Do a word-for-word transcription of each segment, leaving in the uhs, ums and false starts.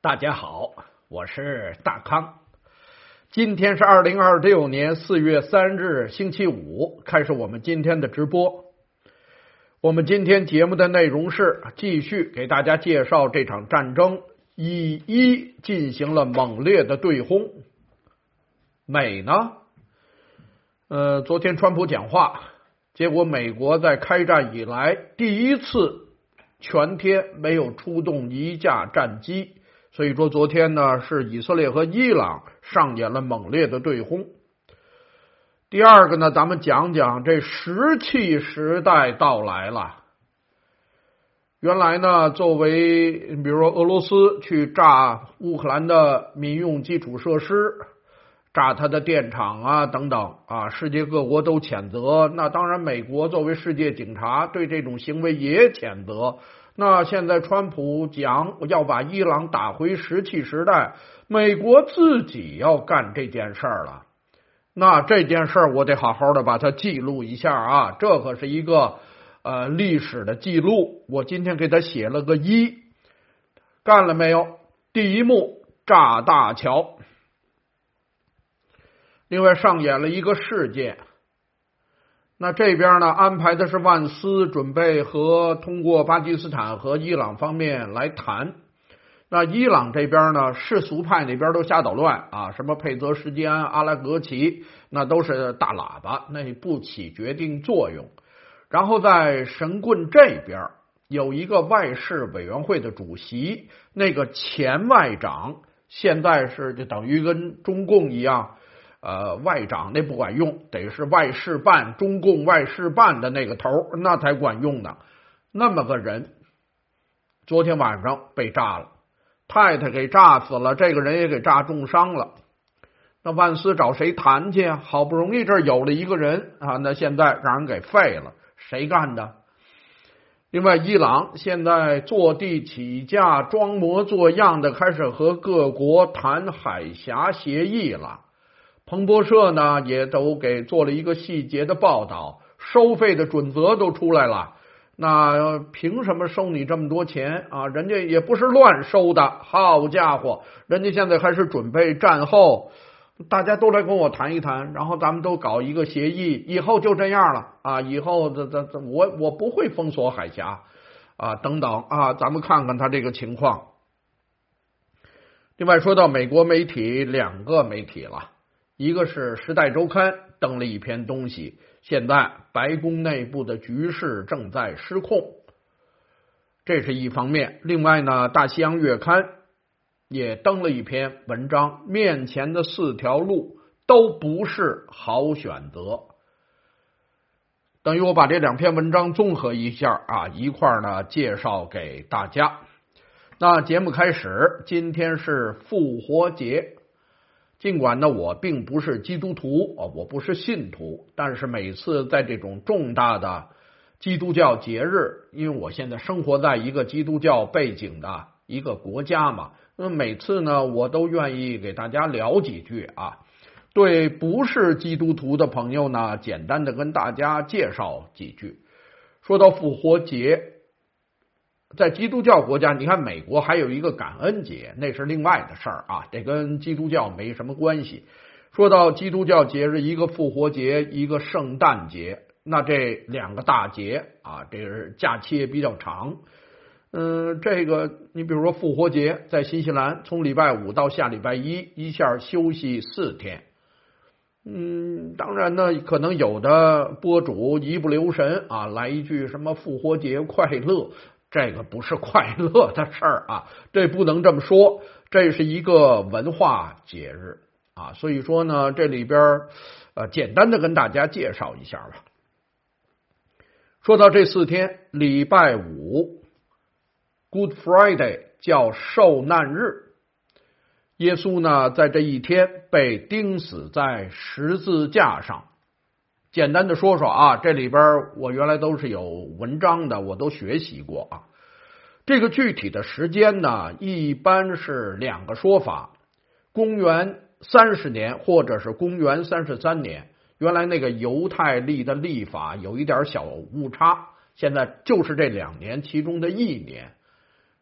大家好，我是大康。今天是二零二六年四月三日星期五，开始我们今天的直播。我们今天节目的内容是继续给大家介绍这场战争以一进行了猛烈的对轰。美呢？呃，昨天川普讲话，结果美国在开战以来第一次全天没有出动一架战机。所以说昨天呢是以色列和伊朗上演了猛烈的对轰。第二个呢，咱们讲讲这石器时代到来了。原来呢，作为比如说俄罗斯去炸乌克兰的民用基础设施，炸它的电厂啊等等啊，世界各国都谴责。那当然美国作为世界警察对这种行为也谴责。那现在川普讲要把伊朗打回石器时代，美国自己要干这件事儿了。那这件事儿我得好好的把它记录一下啊，这可是一个呃历史的记录。我今天给他写了个一，干了没有？第一幕炸大桥。另外上演了一个事件。那这边呢，安排的是万斯准备和通过巴基斯坦和伊朗方面来谈。那伊朗这边呢，世俗派那边都瞎捣乱啊，什么佩泽什基安、阿拉格齐，那都是大喇叭，那不起决定作用。然后在神棍这边有一个外事委员会的主席，那个前外长现在是就等于跟中共一样。呃，外长那不管用，得是外事办，中共外事办的那个头，那才管用呢。那么个人，昨天晚上被炸了，太太给炸死了，这个人也给炸重伤了。那万斯找谁谈去啊？好不容易这儿有了一个人啊，那现在让人给废了，谁干的？另外，伊朗现在坐地起价，装模作样的开始和各国谈海峡协议了。彭博社呢也都给做了一个细节的报道，收费的准则都出来了。那凭什么收你这么多钱啊？人家也不是乱收的，好家伙，人家现在还是准备战后，大家都来跟我谈一谈，然后咱们都搞一个协议，以后就这样了啊！以后这这这我我不会封锁海峡啊，等等啊，咱们看看他这个情况。另外说到美国媒体，两个媒体了。一个是《时代周刊》登了一篇东西，现在白宫内部的局势正在失控，这是一方面。另外呢，《大西洋月刊》也登了一篇文章，面前的四条路都不是好选择。等于我把这两篇文章综合一下啊，一块儿呢介绍给大家。那节目开始，今天是复活节。尽管呢，我并不是基督徒啊，我不是信徒，但是每次在这种重大的基督教节日，因为我现在生活在一个基督教背景的一个国家嘛，那每次呢，我都愿意给大家聊几句啊。对不是基督徒的朋友呢，简单的跟大家介绍几句。说到复活节，在基督教国家，你看美国还有一个感恩节，那是另外的事儿啊，这跟基督教没什么关系。说到基督教节日，一个复活节，一个圣诞节，那这两个大节啊，这是假期也比较长。嗯，这个你比如说复活节在新西兰，从礼拜五到下礼拜一，一下休息四天。嗯，当然呢，可能有的播主一不留神啊，来一句什么复活节快乐。这个不是快乐的事儿啊，这不能这么说，这是一个文化节日啊，所以说呢，这里边呃简单的跟大家介绍一下吧。说到这四天，礼拜五 Good Friday 叫受难日，耶稣呢在这一天被钉死在十字架上。简单的说说啊，这里边我原来都是有文章的，我都学习过啊。这个具体的时间呢，一般是两个说法：公元三十年，或者是公元三十三年。原来那个犹太历的历法有一点小误差，现在就是这两年其中的一年。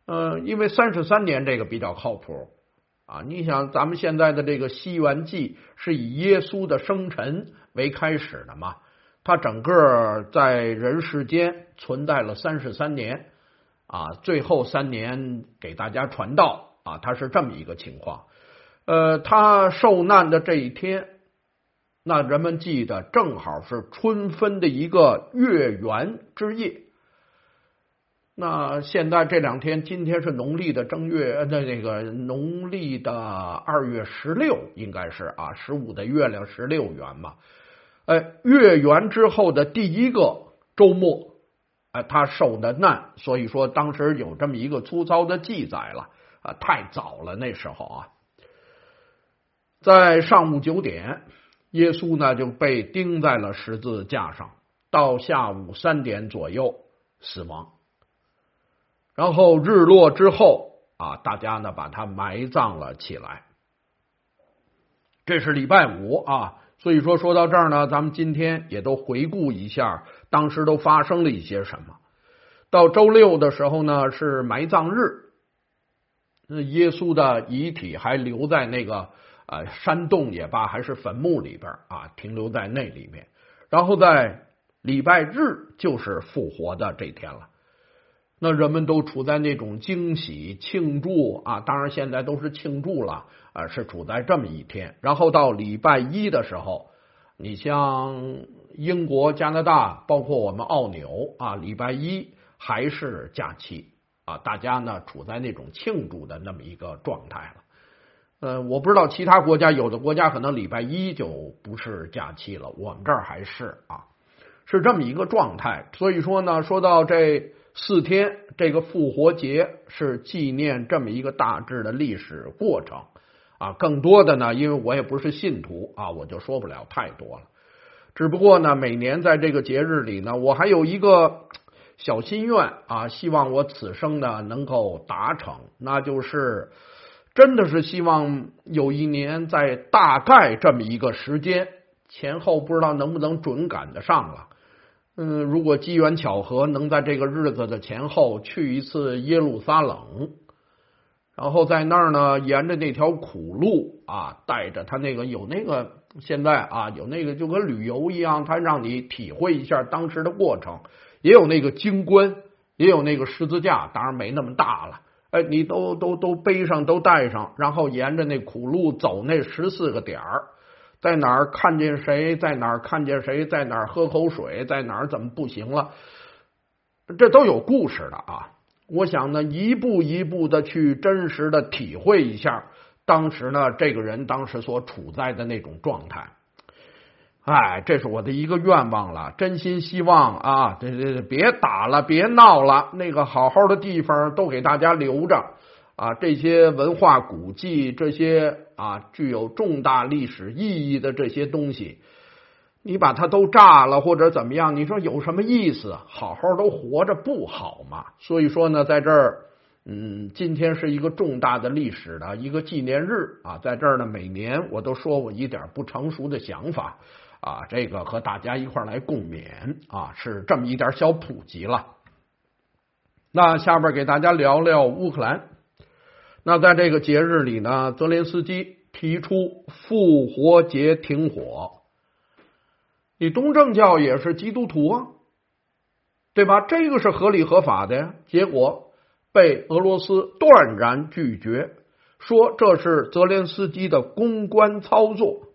呃，因为三十三年这个比较靠谱啊。你想，咱们现在的这个西元纪是以耶稣的生辰为开始的嘛？它整个在人世间存在了三十三年啊，最后三年给大家传道啊，它是这么一个情况。呃，他受难的这一天，那人们记得正好是春分的一个月圆之夜。那现在这两天，今天是农历的正月，那那个农历的二月十六，应该是啊，十五的月亮十六圆嘛。哎，月圆之后的第一个周末，哎，他受的难，所以说当时有这么一个粗糙的记载了啊，太早了那时候啊。在上午九点，耶稣呢就被钉在了十字架上，到下午三点左右死亡。然后日落之后啊，大家呢把他埋葬了起来。这是礼拜五啊，所以说说到这儿呢，咱们今天也都回顾一下当时都发生了一些什么。到周六的时候呢是埋葬日，耶稣的遗体还留在那个呃山洞也罢，还是坟墓里边啊，停留在那里面。然后在礼拜日就是复活的这天了。那人们都处在那种惊喜庆祝啊，当然现在都是庆祝了啊，是处在这么一天。然后到礼拜一的时候，你像英国、加拿大，包括我们澳纽啊，礼拜一还是假期啊，大家呢处在那种庆祝的那么一个状态了。呃，我不知道其他国家，有的国家可能礼拜一就不是假期了，我们这儿还是啊，是这么一个状态。所以说呢，说到这四天，这个复活节是纪念这么一个大致的历史过程啊。更多的呢，因为我也不是信徒啊，我就说不了太多了。只不过呢，每年在这个节日里呢，我还有一个小心愿啊，希望我此生呢能够达成，那就是真的是希望有一年在大概这么一个时间前后，不知道能不能准赶得上了。嗯，如果机缘巧合能在这个日子的前后去一次耶路撒冷，然后在那儿呢，沿着那条苦路啊，带着他那个有那个现在啊有那个就跟旅游一样，他让你体会一下当时的过程，也有那个经棺，也有那个十字架，当然没那么大了，哎，你都都都背上都带上，然后沿着那苦路走那十四个点儿。在哪儿看见谁，在哪儿看见谁，在哪儿喝口水，在哪儿怎么不行了，这都有故事的啊。我想呢，一步一步的去真实的体会一下当时呢这个人当时所处在的那种状态。哎，这是我的一个愿望了，真心希望啊，这这别打了，别闹了，那个好好的地方都给大家留着。啊，这些文化古迹，这些啊具有重大历史意义的这些东西，你把它都炸了或者怎么样，你说有什么意思？好好都活着不好吗？所以说呢，在这儿，嗯，今天是一个重大的历史的一个纪念日啊，在这儿呢，每年我都说我一点不成熟的想法啊，这个和大家一块来共勉啊，是这么一点小普及了。那下边给大家聊聊乌克兰。那在这个节日里呢，泽连斯基提出复活节停火。你东正教也是基督徒啊，对吧？这个是合理合法的呀。结果被俄罗斯断然拒绝，说这是泽连斯基的公关操作。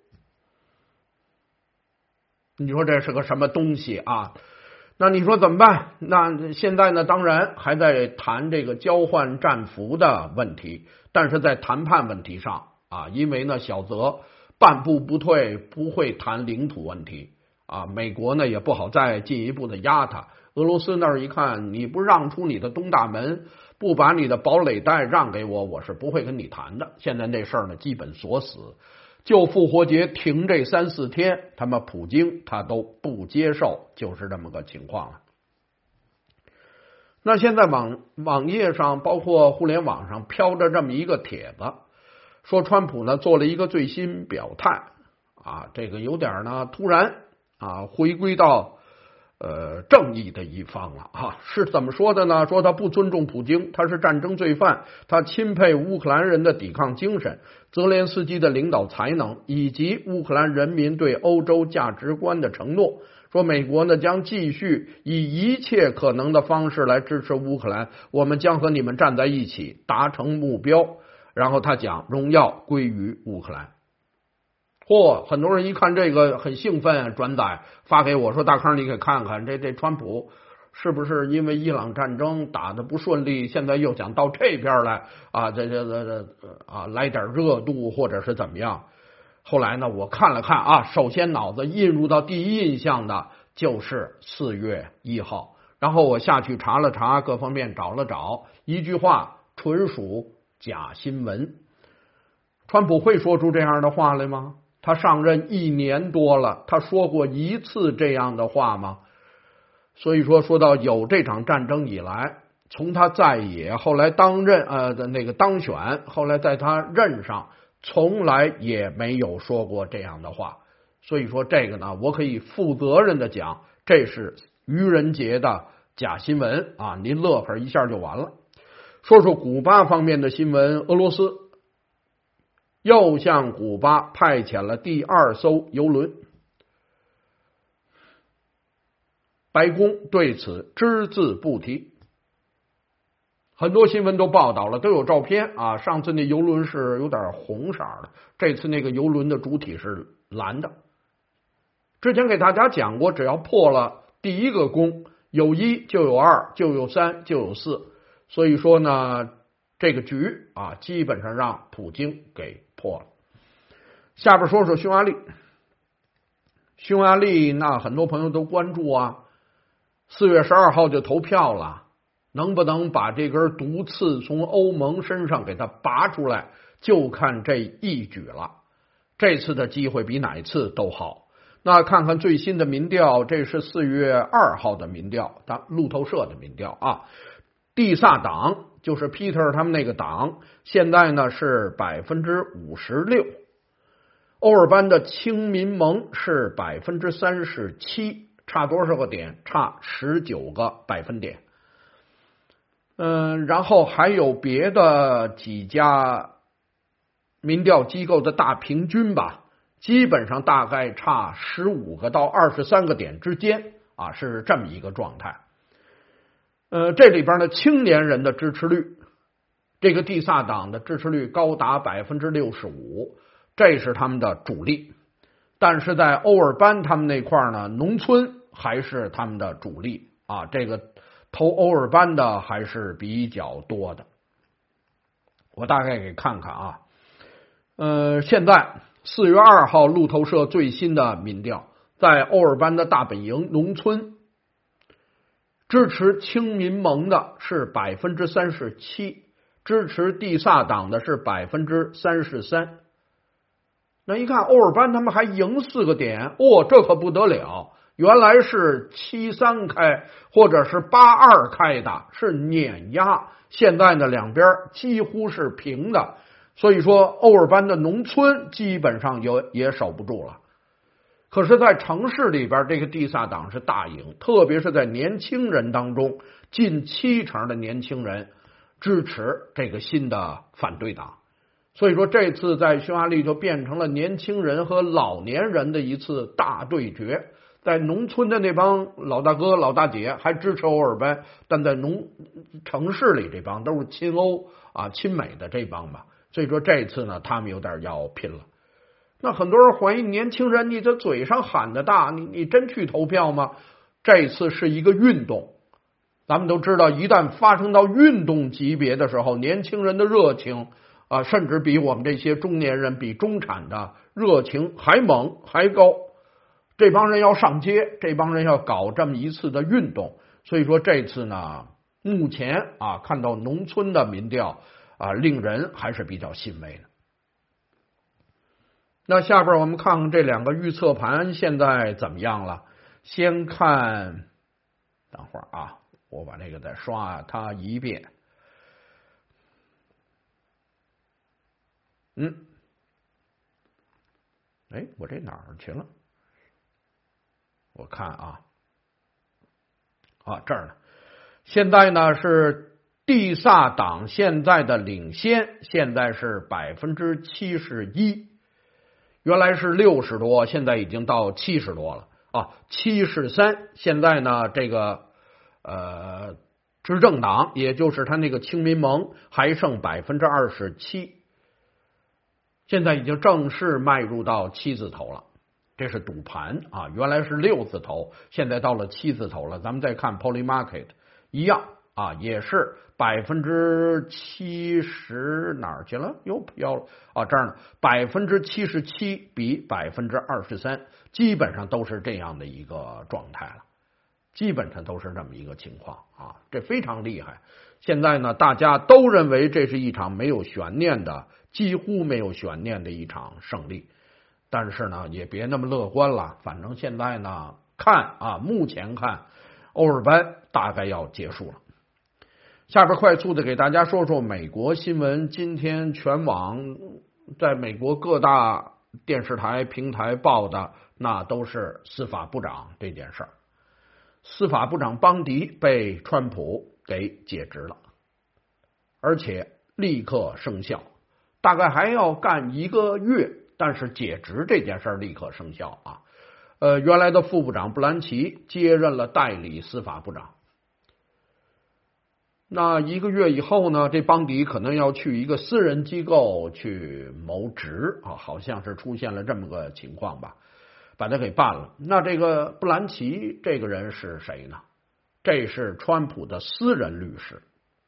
你说这是个什么东西啊？那你说怎么办？那现在呢，当然还在谈这个交换战俘的问题，但是在谈判问题上啊，因为呢小泽半步不退，不会谈领土问题啊，美国呢也不好再进一步的压他。俄罗斯那儿一看，你不让出你的东大门，不把你的堡垒带让给我，我是不会跟你谈的。现在那事儿呢基本锁死。就复活节停这三四天，他们普京他都不接受，就是这么个情况了。那现在网网页上，包括互联网上飘着这么一个帖子，说川普呢做了一个最新表态啊，这个有点呢突然啊，回归到呃正义的一方了啊。是怎么说的呢？说他不尊重普京，他是战争罪犯，他钦佩乌克兰人的抵抗精神，泽连斯基的领导才能，以及乌克兰人民对欧洲价值观的承诺。说美国呢将继续以一切可能的方式来支持乌克兰，我们将和你们站在一起，达成目标。然后他讲荣耀归于乌克兰。嚯、很多人一看这个很兴奋，转载发给我说：“大康，你给看看这这川普是不是因为伊朗战争打得不顺利，现在又想到这边来啊？这这这这啊，来点热度或者是怎么样？”后来呢，我看了看啊，首先脑子印入到第一印象的就是四月一号，然后我下去查了查，各方面找了找，一句话，纯属假新闻。川普会说出这样的话来吗？他上任一年多了，他说过一次这样的话吗？所以说，说到有这场战争以来，从他在野，后来当任呃的那个当选，后来在他任上，从来也没有说过这样的话。所以说这个呢，我可以负责任的讲，这是愚人节的假新闻啊！您乐呵一下就完了。说说古巴方面的新闻，俄罗斯又向古巴派遣了第二艘油轮，白宫对此只字不提。很多新闻都报道了，都有照片啊。上次那油轮是有点红色的，这次那个油轮的主体是蓝的。之前给大家讲过，只要破了第一个宫，有一就有二，就有三，就有四。所以说呢，这个局啊，基本上让普京给破了。下边说说匈牙利，匈牙利那很多朋友都关注啊，四月十二号就投票了，能不能把这根毒刺从欧盟身上给它拔出来，就看这一举了。这次的机会比哪次都好。那看看最新的民调，这是四月二号的民调，路透社的民调啊。蒂萨党就是 Peter 他们那个党，现在呢是百分之五十六。欧尔班的亲民盟是百分之三十七，差多少个点？差十九个百分点。嗯，然后还有别的几家民调机构的大平均吧，基本上大概差十五个到二十三个点之间啊，是这么一个状态。呃，这里边的青年人的支持率，这个蒂萨党的支持率高达百分之六十五，这是他们的主力。但是在欧尔班他们那块呢，农村还是他们的主力啊，这个投欧尔班的还是比较多的。我大概给看看啊，呃，现在四月二号路透社最新的民调，在欧尔班的大本营农村，支持亲民盟的是百分之三十七，支持蒂萨党的是百分之三十三。那一看欧尔班他们还赢四个点，哦，这可不得了！原来是七三开或者是八二开的，是碾压。现在呢，两边几乎是平的，所以说欧尔班的农村基本上有也守不住了。可是，在城市里边，这个蒂萨党是大赢，特别是在年轻人当中，近七成的年轻人支持这个新的反对党。所以说，这次在匈牙利就变成了年轻人和老年人的一次大对决。在农村的那帮老大哥老大姐还支持欧尔班，但在农城市里这帮都是亲欧啊亲美的这帮吧。所以说这次呢，他们有点要拼了。那很多人怀疑年轻人，你这嘴上喊的大，你你真去投票吗？这次是一个运动，咱们都知道，一旦发生到运动级别的时候，年轻人的热情啊，甚至比我们这些中年人、比中产的热情还猛还高。这帮人要上街，这帮人要搞这么一次的运动。所以说这次呢，目前啊看到农村的民调啊，令人还是比较欣慰的。那下边我们看看这两个预测盘现在怎么样了。先看，等会儿啊，我把这个再刷它一遍。嗯，哎，我这哪儿去了？我看啊， 啊，这儿呢，现在呢是地萨党现在的领先，现在是百分之七十一，原来是六十多，现在已经到七十多了啊，七十三。现在呢，这个呃执政党，也就是他那个亲民盟，还剩百分之二十七，现在已经正式迈入到七字头了。这是赌盘啊，原来是六字头，现在到了七字头了。咱们再看 Polymarket 一样啊，也是百分之七十哪儿去了？又飘了啊！这儿呢，百分之七十七比百分之二十三，基本上都是这样的一个状态了，基本上都是这么一个情况啊，这非常厉害。现在呢，大家都认为这是一场没有悬念的，几乎没有悬念的一场胜利。但是呢，也别那么乐观了。反正现在呢，看啊，目前看，欧尔班大概要结束了。下边快速的给大家说说美国新闻。今天全网在美国各大电视台平台报的，那都是司法部长这件事儿。司法部长邦迪被川普给解职了，而且立刻生效，大概还要干一个月。但是解职这件事立刻生效啊！呃，原来的副部长布兰奇接任了代理司法部长。那一个月以后呢，这邦迪可能要去一个私人机构去谋职啊，好像是出现了这么个情况吧，把他给办了。那这个布兰奇这个人是谁呢？这是川普的私人律师，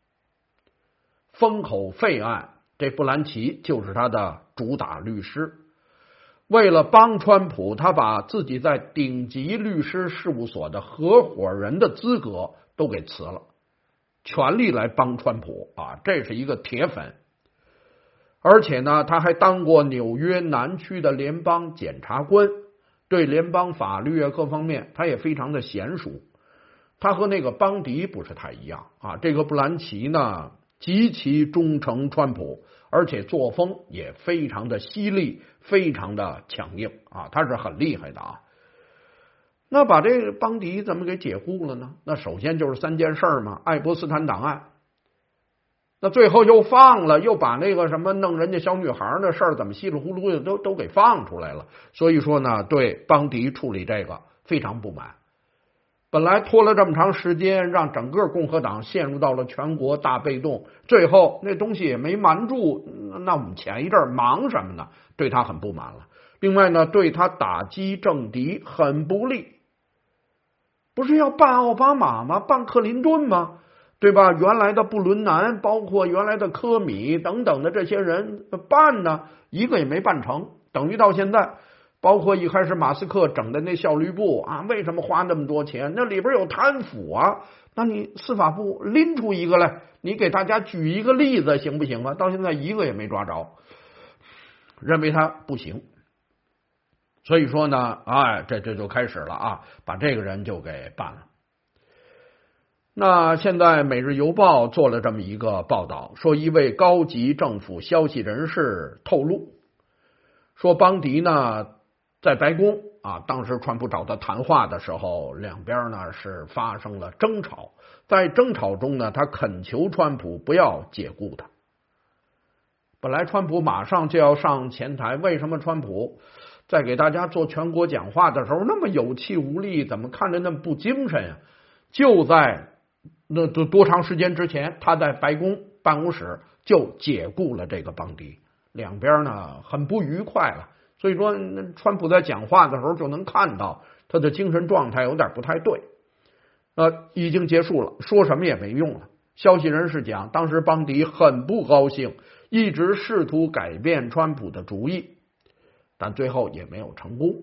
封口费案，这布兰奇就是他的主打律师。为了帮川普，他把自己在顶级律师事务所的合伙人的资格都给辞了，全力来帮川普啊！这是一个铁粉。而且呢，他还当过纽约南区的联邦检察官，对联邦法律啊各方面他也非常的娴熟。他和那个邦迪不是太一样啊，这个布兰奇呢极其忠诚川普，而且作风也非常的犀利，非常的强硬啊，他是很厉害的啊。那把这个邦迪怎么给解雇了呢？那首先就是三件事嘛，爱泼斯坦档案，那最后又放了，又把那个什么弄人家小女孩的事儿怎么稀里糊涂的都都给放出来了。所以说呢，对邦迪处理这个非常不满。本来拖了这么长时间，让整个共和党陷入到了全国大被动，最后那东西也没瞒住，那我们前一阵忙什么呢？对他很不满了。另外呢，对他打击政敌很不利。不是要办奥巴马吗？办克林顿吗？对吧？原来的布伦南，包括原来的科米等等的这些人办呢，一个也没办成，等于到现在。包括一开始马斯克整的那效率部啊，为什么花那么多钱？那里边有贪腐啊！那你司法部拎出一个来，你给大家举一个例子行不行啊？到现在一个也没抓着，认为他不行。所以说呢，哎，这这就开始了啊，把这个人就给办了。那现在《每日邮报》做了这么一个报道，说一位高级政府消息人士透露，说邦迪呢在白宫啊，当时川普找他谈话的时候，两边呢是发生了争吵，在争吵中呢，他恳求川普不要解雇他。本来川普马上就要上前台，为什么川普在给大家做全国讲话的时候那么有气无力，怎么看着那么不精神呀？就在那多多长时间之前，他在白宫办公室就解雇了这个邦迪，两边呢很不愉快了。所以说，川普在讲话的时候就能看到他的精神状态有点不太对。呃，已经结束了，说什么也没用了。消息人士讲，当时邦迪很不高兴，一直试图改变川普的主意，但最后也没有成功。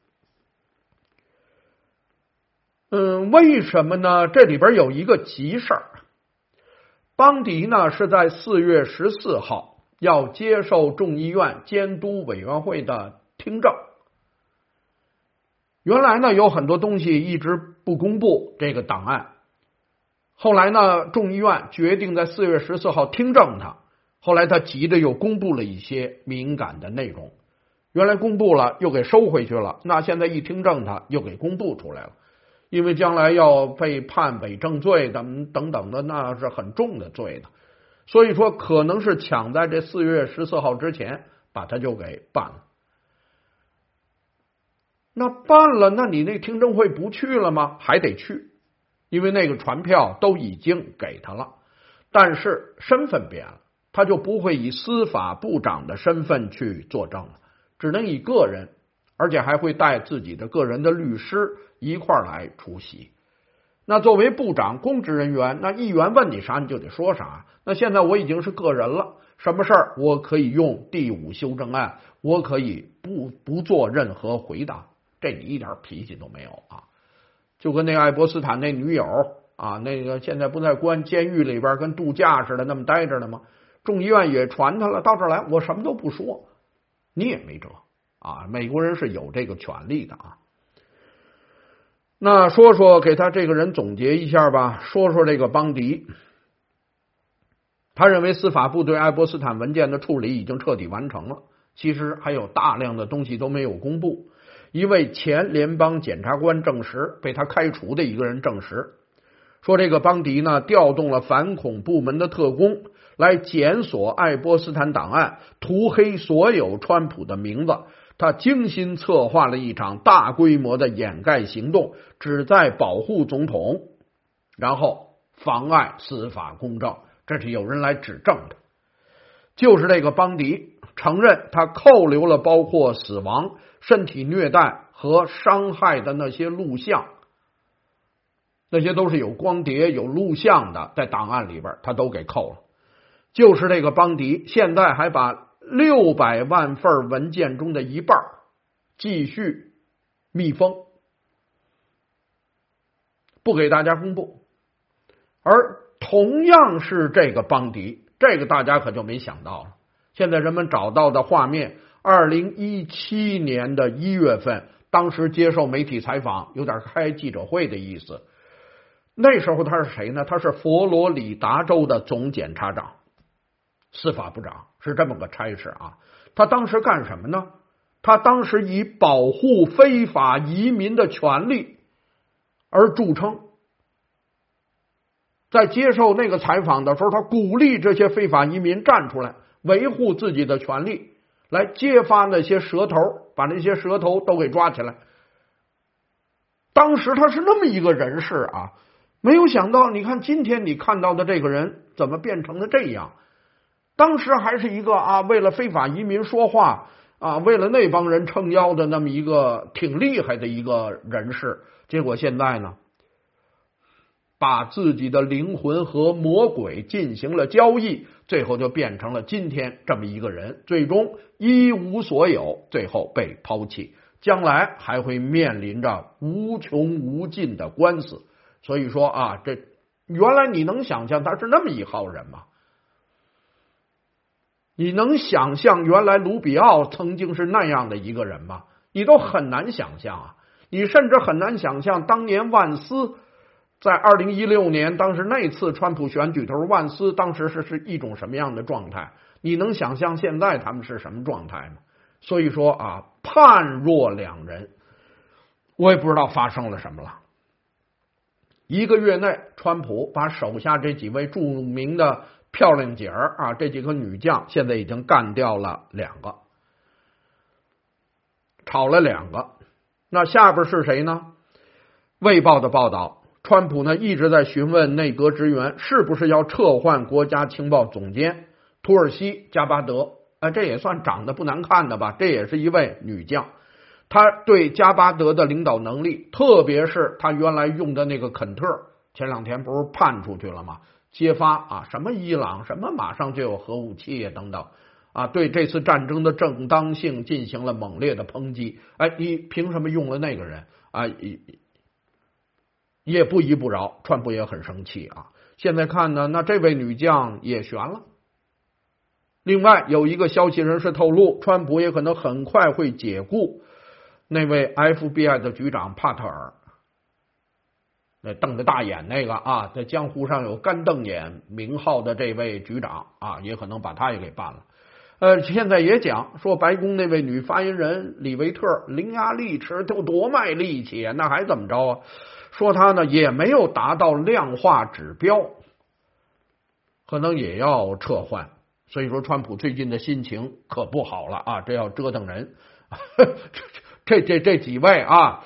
嗯，为什么呢？这里边有一个急事儿。邦迪呢是在四月十四号。要接受众议院监督委员会的听证。原来呢有很多东西一直不公布这个档案，后来呢众议院决定在四月十四号听证他，后来他急着又公布了一些敏感的内容，原来公布了又给收回去了，那现在一听证他又给公布出来了。 因为将来要被判伪证罪等等等的，那是很重的罪的。所以说，可能是抢在这四月十四号之前把他就给办了。那办了，那你那听证会不去了吗？还得去，因为那个传票都已经给他了，但是身份变了，他就不会以司法部长的身份去作证了，只能以个人，而且还会带自己的个人的律师一块儿来出席。那作为部长公职人员，那议员问你啥你就得说啥。那现在我已经是个人了，什么事儿我可以用第五修正案，我可以不不做任何回答，这你一点脾气都没有啊！就跟那个爱泼斯坦那女友啊，那个现在不在关监狱里边跟度假似的那么待着呢吗？众议院也传他了，到这儿来我什么都不说，你也没辙啊！美国人是有这个权利的啊。那说说给他这个人总结一下吧，说说这个邦迪。他认为司法部对爱泼斯坦文件的处理已经彻底完成了，其实还有大量的东西都没有公布。一位前联邦检察官证实，被他开除的一个人证实，说这个邦迪呢调动了反恐部门的特工来检索爱泼斯坦档案，涂黑所有川普的名字。他精心策划了一场大规模的掩盖行动，旨在保护总统，然后妨碍司法公正。这是有人来指证的，就是这个邦迪承认他扣留了包括死亡、身体虐待和伤害的那些录像，那些都是有光碟有录像的，在档案里边他都给扣了。就是这个邦迪现在还把六百万份文件中的一半继续密封，不给大家公布。而同样是这个邦迪，这个大家可就没想到了。现在人们找到的画面，二零一七年的一月份，当时接受媒体采访，有点开记者会的意思。那时候他是谁呢？他是佛罗里达州的总检察长，司法部长，是这么个差事啊。他当时干什么呢？他当时以保护非法移民的权利而著称。在接受那个采访的时候，他鼓励这些非法移民站出来维护自己的权利，来揭发那些蛇头，把那些蛇头都给抓起来。当时他是那么一个人士啊，没有想到，你看今天你看到的这个人怎么变成了这样？当时还是一个啊，为了非法移民说话啊，为了那帮人撑腰的那么一个挺厉害的一个人士，结果现在呢，把自己的灵魂和魔鬼进行了交易，最后就变成了今天这么一个人，最终一无所有，最后被抛弃，将来还会面临着无穷无尽的官司。所以说啊，这原来你能想象他是那么一号人吗？你能想象原来卢比奥曾经是那样的一个人吗？你都很难想象啊！你甚至很难想象当年万斯在二零一六年当时那次川普选举头，万斯当时是是一种什么样的状态？你能想象现在他们是什么状态吗？所以说啊，判若两人，我也不知道发生了什么了。一个月内，川普把手下这几位著名的漂亮姐儿啊，这几个女将现在已经干掉了两个，炒了两个。那下边是谁呢？卫报的报道，川普呢一直在询问内阁职员是不是要撤换国家情报总监土耳其加巴德啊，这也算长得不难看的吧，这也是一位女将。他对加巴德的领导能力，特别是他原来用的那个肯特，前两天不是判出去了吗？揭发啊，什么伊朗，什么马上就有核武器等等啊，对这次战争的正当性进行了猛烈的抨击。哎，你凭什么用了那个人啊？也不依不饶，川普也很生气啊。现在看呢，那这位女将也悬了。另外有一个消息人士透露，川普也可能很快会解雇那位 F B I 的局长帕特尔，那瞪着大眼那个啊，在江湖上有干瞪眼名号的这位局长啊，也可能把他也给办了。呃，现在也讲说白宫那位女发言人李维特伶牙俐齿，都多卖力气啊，那还怎么着啊？ 说他呢也没有达到量化指标，可能也要撤换。所以说，川普最近的心情可不好了啊！这要折腾人，这这这几位啊，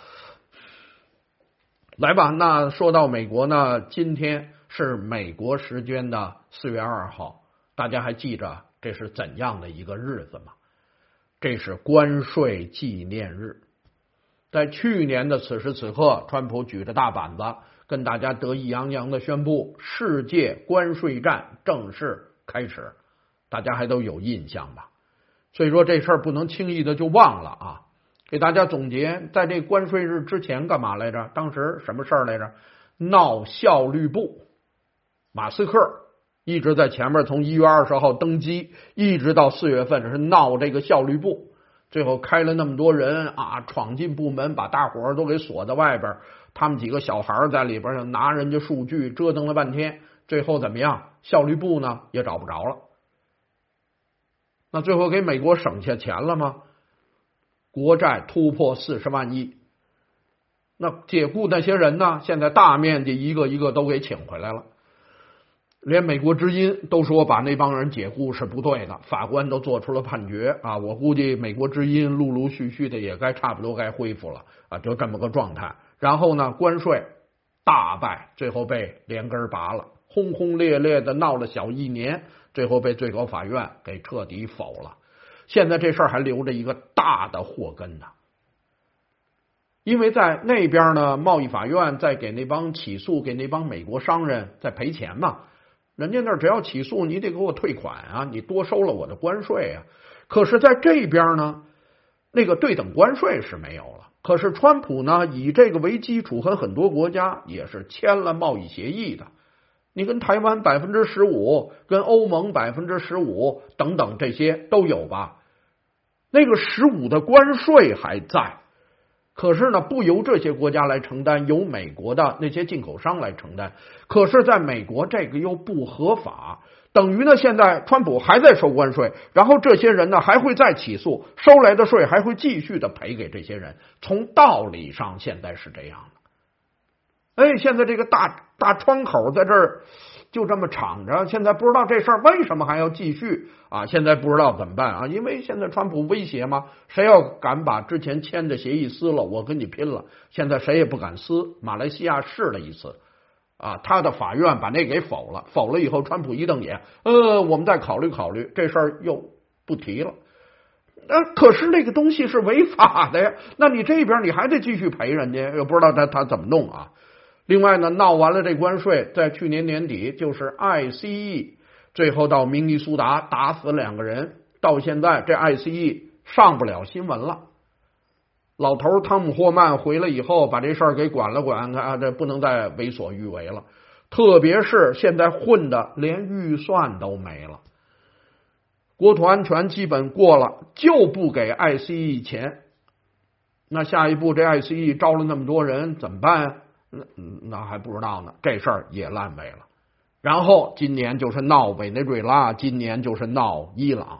来吧。那说到美国呢，今天是美国时间的四月二号，大家还记着这是怎样的一个日子吗？这是关税纪念日。在去年的此时此刻，川普举着大板子跟大家得意洋洋的宣布，世界关税战正式开始。大家还都有印象吧？所以说这事儿不能轻易的就忘了啊！给大家总结，在这关税日之前干嘛来着？当时什么事儿来着？闹效率部，马斯克一直在前面，从一月二十号登基，一直到四月份是闹这个效率部，最后开了那么多人啊，闯进部门，把大伙儿都给锁在外边，他们几个小孩在里边拿人家数据，折腾了半天，最后怎么样？效率部呢也找不着了。那最后给美国省下钱了吗？国债突破四十万亿，那解雇那些人呢？现在大面积一个一个都给请回来了，连美国之音都说把那帮人解雇是不对的，法官都做出了判决啊！我估计美国之音陆陆续续的也该差不多该恢复了啊，就这么个状态。然后呢，关税大败，最后被连根拔了，轰轰烈烈的闹了小一年。最后被最高法院给彻底否了，现在这事儿还留着一个大的祸根呢。因为在那边呢，贸易法院在给那帮起诉，给那帮美国商人在赔钱嘛。人家那只要起诉，你得给我退款啊，你多收了我的关税啊。可是在这边呢，那个对等关税是没有了。可是川普呢，以这个为基础，和很多国家也是签了贸易协议的。你跟台湾百分之十五，跟欧盟百分之十五等等这些都有吧？那个十五的关税还在，可是呢，不由这些国家来承担，由美国的那些进口商来承担。可是在美国这个又不合法，等于呢，现在川普还在收关税，然后这些人呢还会再起诉，收来的税还会继续的赔给这些人。从道理上，现在是这样的。哎，现在这个大大窗口在这儿就这么敞着，现在不知道这事儿为什么还要继续啊？现在不知道怎么办啊？因为现在川普威胁嘛，谁要敢把之前签的协议撕了，我跟你拼了。现在谁也不敢撕。马来西亚试了一次啊，他的法院把那给否了，否了以后，川普一瞪眼，呃，我们再考虑考虑，这事儿又不提了。呃，可是那个东西是违法的呀，那你这边你还得继续赔人家，又不知道他他怎么弄啊？另外呢，闹完了这关税，在去年年底就是 I C E 最后到明尼苏达打死两个人，到现在这 I C E 上不了新闻了。老头汤姆霍曼回来以后，把这事儿给管了管，看这不能再为所欲为了。特别是现在混的连预算都没了，国土安全基本过了，就不给 I C E 钱。那下一步这 I C E 招了那么多人怎么办？那那还不知道呢，这事儿也烂尾了。然后今年就是闹委内瑞拉，今年就是闹伊朗。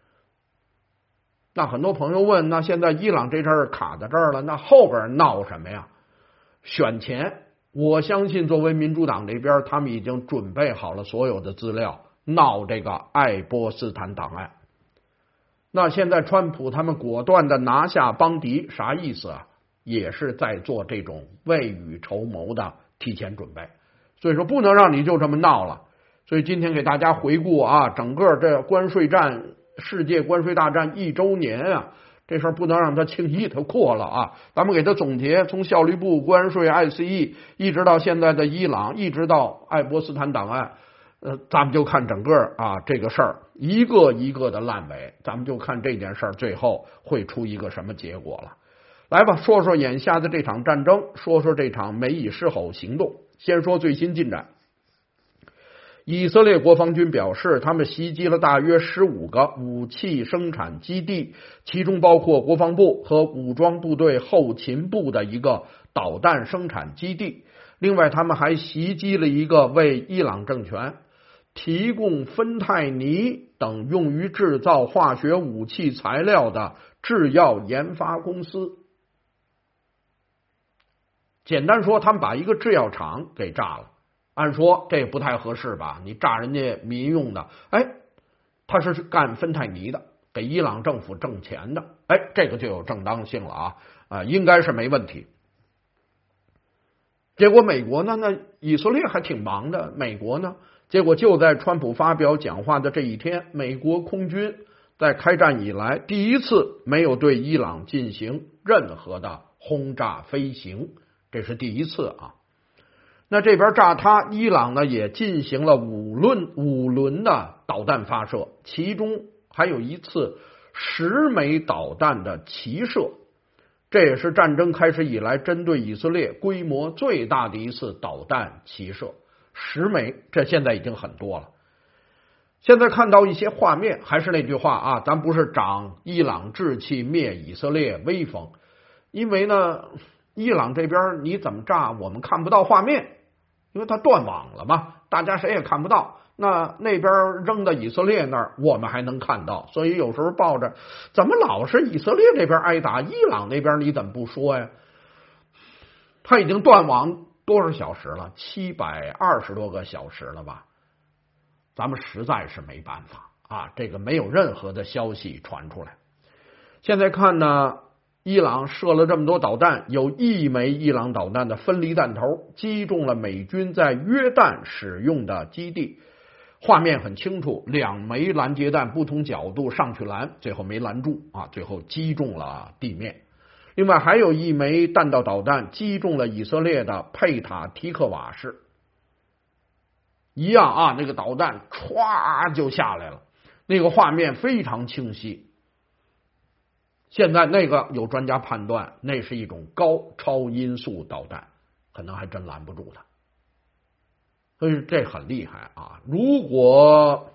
那很多朋友问，那现在伊朗这事儿卡在这儿了，那后边闹什么呀？选钱，我相信作为民主党这边，他们已经准备好了所有的资料，闹这个爱波斯坦档案。那现在川普他们果断的拿下邦迪，啥意思啊？也是在做这种未雨绸缪的提前准备，所以说不能让你就这么闹了。所以今天给大家回顾啊，整个这关税战，世界关税大战一周年啊，这事儿不能让它轻易的过了啊。咱们给它总结，从效率部、关税、I C E 一直到现在的伊朗，一直到爱波斯坦档案，呃，咱们就看整个啊这个事儿一个一个的烂尾，咱们就看这件事儿最后会出一个什么结果了。来吧，说说眼下的这场战争，说说这场美以狮吼行动。先说最新进展，以色列国防军表示，他们袭击了大约十五个武器生产基地，其中包括国防部和武装部队后勤部的一个导弹生产基地。另外，他们还袭击了一个为伊朗政权提供芬太尼等用于制造化学武器材料的制药研发公司。 简单说，他们把一个制药厂给炸了。按说这不太合适吧？你炸人家民用的，哎，他是干芬太尼的，给伊朗政府挣钱的，哎，这个就有正当性了啊啊，应该是没问题。结果美国呢，那以色列还挺忙的，美国呢，结果就在川普发表讲话的这一天，美国空军在开战以来第一次没有对伊朗进行任何的轰炸飞行，这是第一次啊。那这边炸他，伊朗呢也进行了五轮五轮的导弹发射，其中还有一次十枚导弹的齐射，这也是战争开始以来针对以色列规模最大的一次导弹齐射，十枚，这现在已经很多了。现在看到一些画面，还是那句话啊，咱不是长伊朗志气灭以色列威风，因为呢，伊朗这边你怎么炸，我们看不到画面。因为它断网了嘛，大家谁也看不到。那那边扔到以色列那儿，我们还能看到。所以有时候抱着怎么老是以色列这边挨打，伊朗那边你怎么不说呀？他已经断网多少小时了？七百二十多个小时了吧？咱们实在是没办法啊，这个没有任何的消息传出来。现在看呢，伊朗射了这么多导弹，有一枚伊朗导弹的分离弹头击中了美军在约旦使用的基地，画面很清楚，两枚拦截弹不同角度上去拦，最后没拦住啊，最后击中了地面。另外还有一枚弹道导弹击中了以色列的佩塔提克瓦市，一样啊，那个导弹歘就下来了，那个画面非常清晰。现在那个有专家判断，那是一种高超音速导弹，可能还真拦不住它。所以这很厉害啊！如果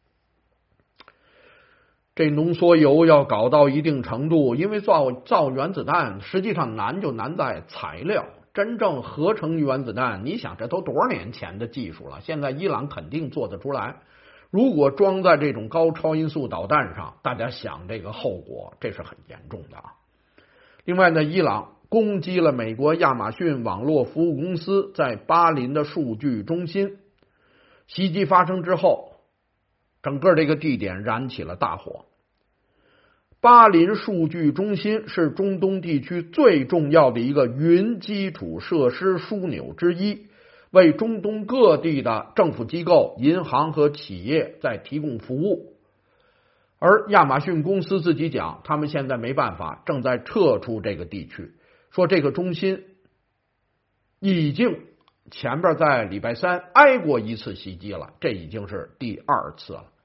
这浓缩铀要搞到一定程度，因为造造原子弹实际上难就难在材料，真正合成原子弹，你想这都多少年前的技术了，现在伊朗肯定做得出来。如果装在这种高超音速导弹上，大家想这个后果，这是很严重的啊。另外呢，伊朗攻击了美国亚马逊网络服务公司在巴林的数据中心，袭击发生之后，整个这个地点燃起了大火。巴林数据中心是中东地区最重要的一个云基础设施枢纽之一，为中东各地的政府机构、银行和企业在提供服务。而亚马逊公司自己讲，他们现在没办法，正在撤出这个地区，说这个中心已经前边在礼拜三挨过一次袭击了，这已经是第二次了。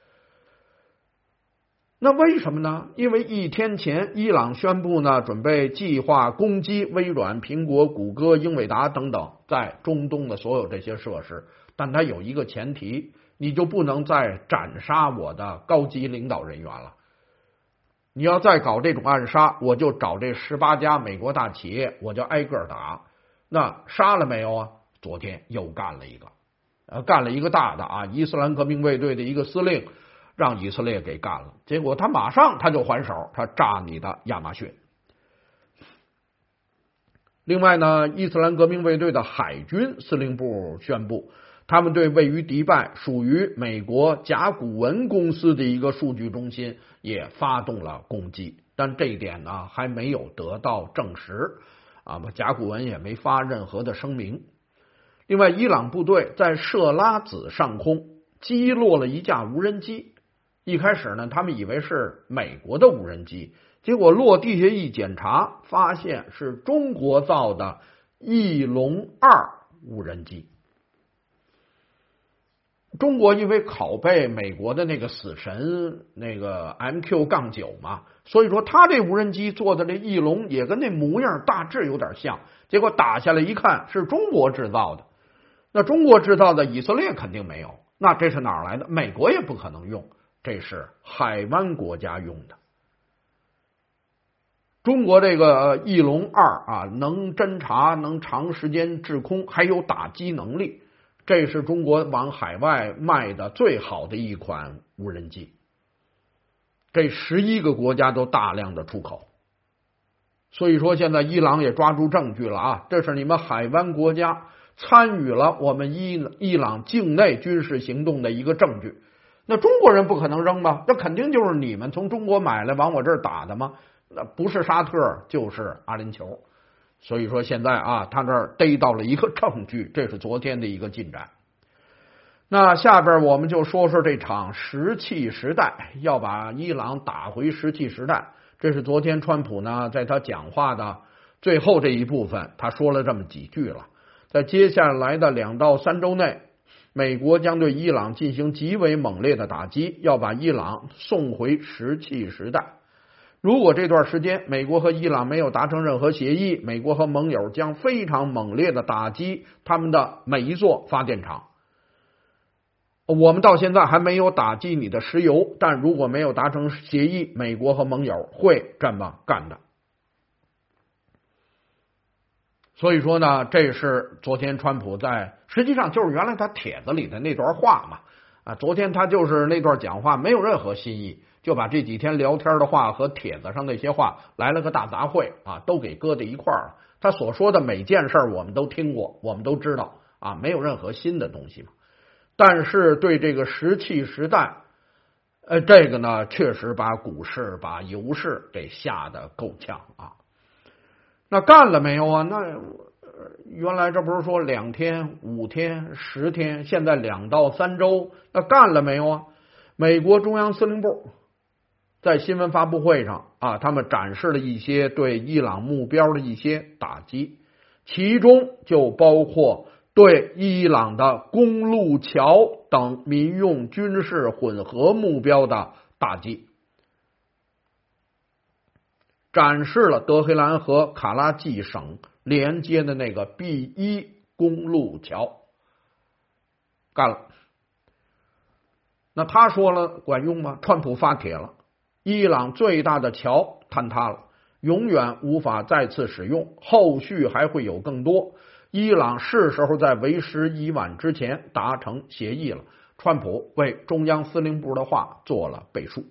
那为什么呢？因为一天前伊朗宣布呢，准备计划攻击微软、苹果、谷歌、英伟达等等在中东的所有这些设施，但它有一个前提，你就不能再斩杀我的高级领导人员了。你要再搞这种暗杀，我就找这十八家美国大企业，我就挨个打。那杀了没有啊？昨天又干了一个，呃，干了一个大的啊，伊斯兰革命卫队的一个司令让以色列给干了，结果他马上他就还手，他炸你的亚马逊。另外呢，伊斯兰革命卫队的海军司令部宣布，他们对位于迪拜属于美国甲骨文公司的一个数据中心也发动了攻击，但这一点呢还没有得到证实啊，甲骨文也没发任何的声明。另外，伊朗部队在设拉子上空击落了一架无人机，一开始呢他们以为是美国的无人机，结果落地下一检查，发现是中国造的翼龙二无人机。中国因为拷贝美国的那个死神那个 M Q 九 嘛，所以说他这无人机做的这翼龙也跟那模样大致有点像，结果打下来一看是中国制造的，那中国制造的以色列肯定没有，那这是哪儿来的？美国也不可能用，这是海湾国家用的。中国这个翼龙二啊，能侦察，能长时间制空，还有打击能力，这是中国往海外卖的最好的一款无人机，这十一个国家都大量的出口， 所以说现在伊朗也抓住证据了啊，这是你们海湾国家参与了我们伊伊朗境内军事行动的一个证据。那中国人不可能扔吧？那肯定就是你们从中国买来往我这儿打的吗？那不是沙特就是阿联酋。所以说现在啊，他这儿逮到了一个证据，这是昨天的一个进展。那下边我们就说说这场石器时代，要把伊朗打回石器时代。这是昨天川普呢在他讲话的最后这一部分，他说了这么几句了。在接下来的两到三周内，美国将对伊朗进行极为猛烈的打击，要把伊朗送回石器时代。如果这段时间美国和伊朗没有达成任何协议，美国和盟友将非常猛烈的打击他们的每一座发电厂。我们到现在还没有打击你的石油，但如果没有达成协议，美国和盟友会这么干的。所以说呢，这是昨天川普在，实际上就是原来他帖子里的那段话嘛。啊，昨天他就是那段讲话没有任何新意，就把这几天聊天的话和帖子上那些话来了个大杂烩啊，都给搁在一块儿了。他所说的每件事我们都听过，我们都知道啊，没有任何新的东西嘛。但是对这个石器时代，呃，这个呢，确实把股市、把油市给吓得够呛啊。那干了没有啊？那原来这不是说两天、五天、十天，现在两到三周，那干了没有啊？美国中央司令部在新闻发布会上啊，他们展示了一些对伊朗目标的一些打击，其中就包括对伊朗的公路桥等民用军事混合目标的打击，展示了德黑兰和卡拉季省连接的那个 B 一 公路桥，干了。那他说了管用吗？川普发帖了，伊朗最大的桥坍塌了，永远无法再次使用，后续还会有更多。伊朗是时候在为时已晚之前达成协议了。川普为中央司令部的话做了背书。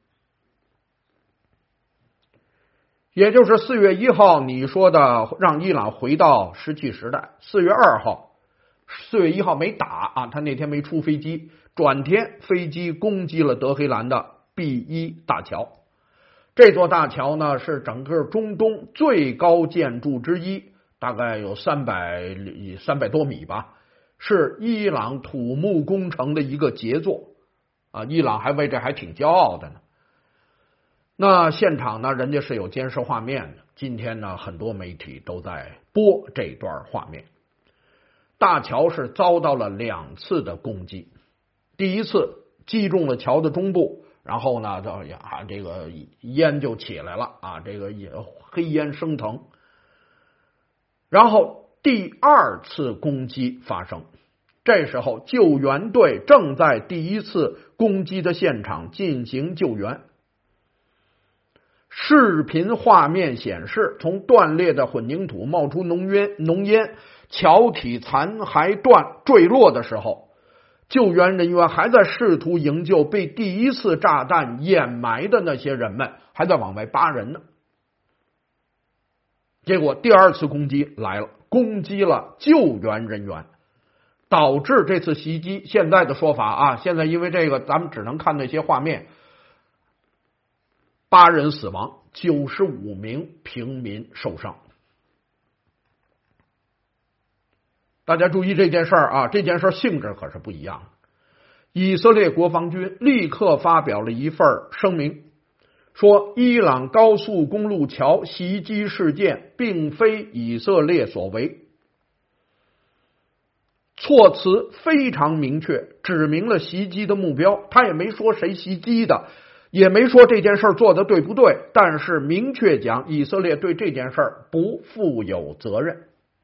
也就是四月一号你说的让伊朗回到石器时代，四月二号，四月一号没打啊，他那天没出飞机，转天飞机攻击了德黑兰的 B 一 大桥。这座大桥呢是整个中东最高建筑之一，大概有三百三百多米吧，是伊朗土木工程的一个杰作啊！伊朗还为这还挺骄傲的呢。那现场呢，人家是有监视画面的。今天呢，很多媒体都在播这段画面。大桥是遭到了两次的攻击，第一次击中了桥的中部，然后呢，这呀这个烟就起来了啊，这个黑烟升腾。然后第二次攻击发生，这时候救援队正在第一次攻击的现场进行救援。视频画面显示，从断裂的混凝土冒出浓烟，浓烟，桥体残骸断坠落的时候，救援人员还在试图营救被第一次炸弹掩埋的那些人们，还在往外扒人呢。结果第二次攻击来了，攻击了救援人员，导致这次袭击，现在的说法啊，现在因为这个咱们只能看那些画面，八人死亡，九十五名平民受伤。大家注意这件事儿啊，这件事性质可是不一样的。以色列国防军立刻发表了一份声明，说伊朗高速公路桥袭击事件并非以色列所为，措辞非常明确，指明了袭击的目标，他也没说谁袭击的，也没说这件事做的对不对，但是明确讲以色列对这件事不负有责任。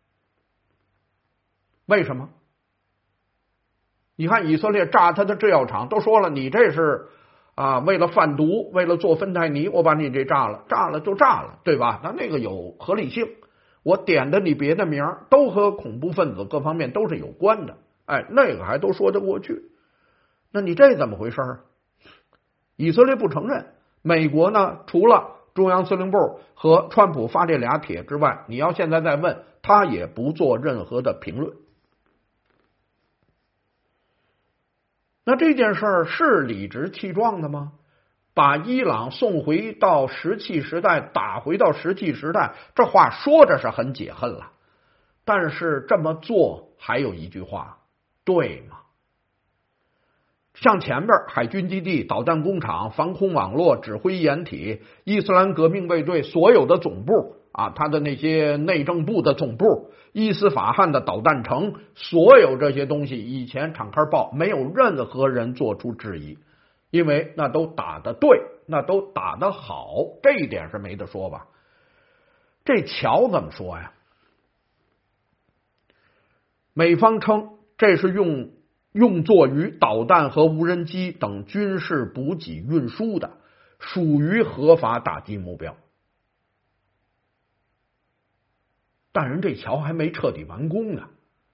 为什么？你看以色列炸他的制药厂，都说了你这是啊为了贩毒，为了做芬太尼，我把你这炸了，炸了就炸了，对吧？那那个有合理性，我点的你别的名都和恐怖分子各方面都是有关的，哎，那个还都说得过去。那你这怎么回事？以色列不承认，美国呢，除了中央司令部和川普发这俩帖之外，你要现在再问他，也不做任何的评论。那这件事儿是理直气壮的吗？把伊朗送回到石器时代，打回到石器时代，这话说着是很解恨了，但是这么做还有一句话，对吗？像前边海军基地、导弹工厂、防空网络、指挥掩体、伊斯兰革命卫队所有的总部啊，他的那些内政部的总部、伊斯法罕的导弹城，所有这些东西以前敞开报，没有任何人做出质疑，因为那都打得对，那都打得好，这一点是没得说吧。这桥怎么说呀？美方称这是用用作于导弹和无人机等军事补给运输的，属于合法打击目标。但人这桥还没彻底完工呢，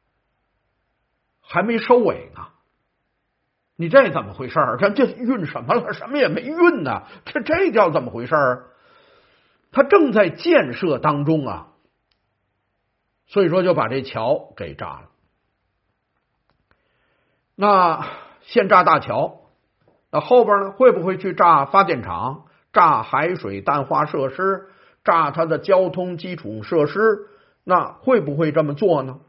还没收尾呢。你这怎么回事儿？这这运什么了？什么也没运呢？这这叫怎么回事儿？它正在建设当中啊，所以说就把这桥给炸了。那先炸大桥，那后边呢？会不会去炸发电厂、炸海水淡化设施、炸它的交通基础设施？那会不会这么做呢？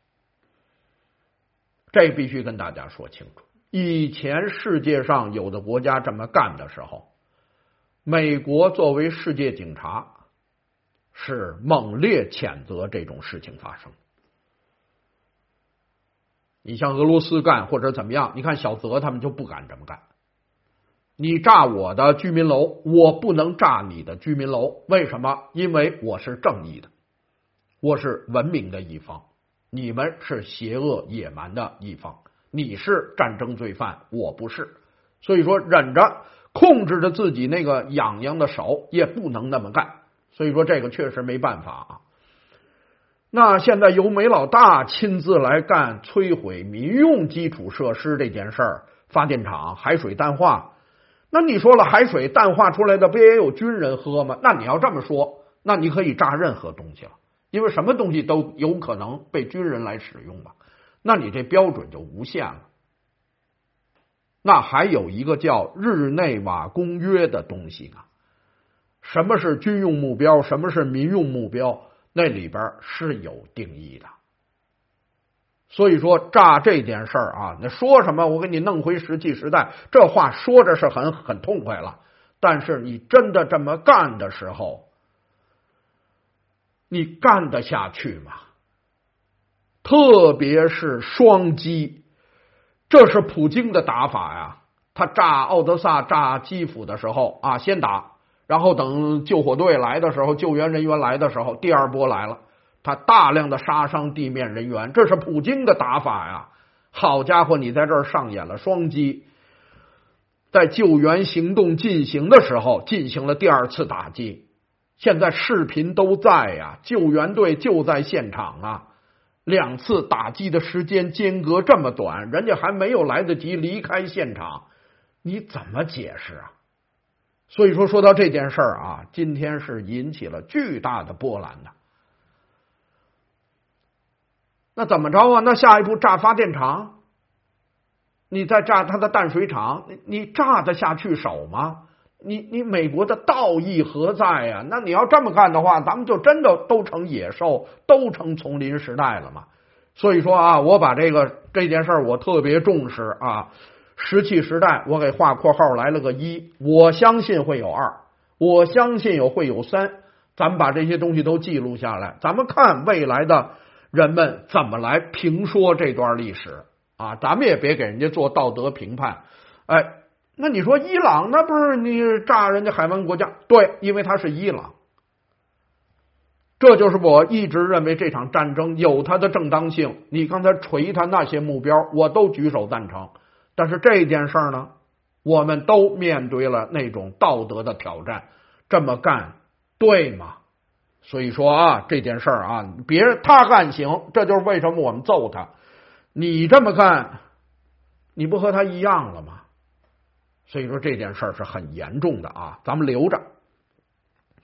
这必须跟大家说清楚。以前世界上有的国家这么干的时候，美国作为世界警察是猛烈谴责这种事情发生。你像俄罗斯干或者怎么样，你看小泽他们就不敢这么干。你炸我的居民楼，我不能炸你的居民楼，为什么？因为我是正义的，我是文明的一方，你们是邪恶野蛮的一方，你是战争罪犯，我不是。所以说忍着，控制着自己那个痒痒的手，也不能那么干。所以说这个确实没办法啊。那现在由梅老大亲自来干摧毁民用基础设施这件事儿，发电厂、海水淡化，那你说了，海水淡化出来的不也有军人喝吗？那你要这么说，那你可以炸任何东西了，因为什么东西都有可能被军人来使用吧？那你这标准就无限了。那还有一个叫日内瓦公约的东西呢，什么是军用目标，什么是民用目标，那里边是有定义的。所以说炸这件事儿啊，那说什么我给你弄回石器时代，这话说着是很很痛快了，但是你真的这么干的时候，你干得下去吗？特别是双击，这是普京的打法呀。他炸奥德萨、炸基辅的时候啊，先打，然后等救火队来的时候，救援人员来的时候，第二波来了，他大量的杀伤地面人员，这是普京的打法呀。好家伙，你在这儿上演了双击，在救援行动进行的时候进行了第二次打击。现在视频都在呀，救援队就在现场啊。两次打击的时间间隔这么短，人家还没有来得及离开现场，你怎么解释啊？所以说说到这件事儿啊，今天是引起了巨大的波澜的。那怎么着啊？那下一步炸发电厂，你再炸它的淡水厂，你你炸得下去手吗？你你美国的道义何在呀？那你要这么干的话，咱们就真的都成野兽，都成丛林时代了嘛。所以说啊，我把这个这件事儿我特别重视啊。石器时代我给画括号来了个一，我相信会有二，我相信有会有三，咱们把这些东西都记录下来，咱们看未来的人们怎么来评说这段历史啊，咱们也别给人家做道德评判。哎，那你说伊朗那不是你炸人家海湾国家？对，因为它是伊朗。这就是我一直认为这场战争有它的正当性。你刚才锤他那些目标，我都举手赞成。但是这件事呢，我们都面对了那种道德的挑战，这么干对吗？所以说啊，这件事啊，别人他干行，这就是为什么我们揍他。你这么干，你不和他一样了吗？所以说这件事是很严重的啊，咱们留着。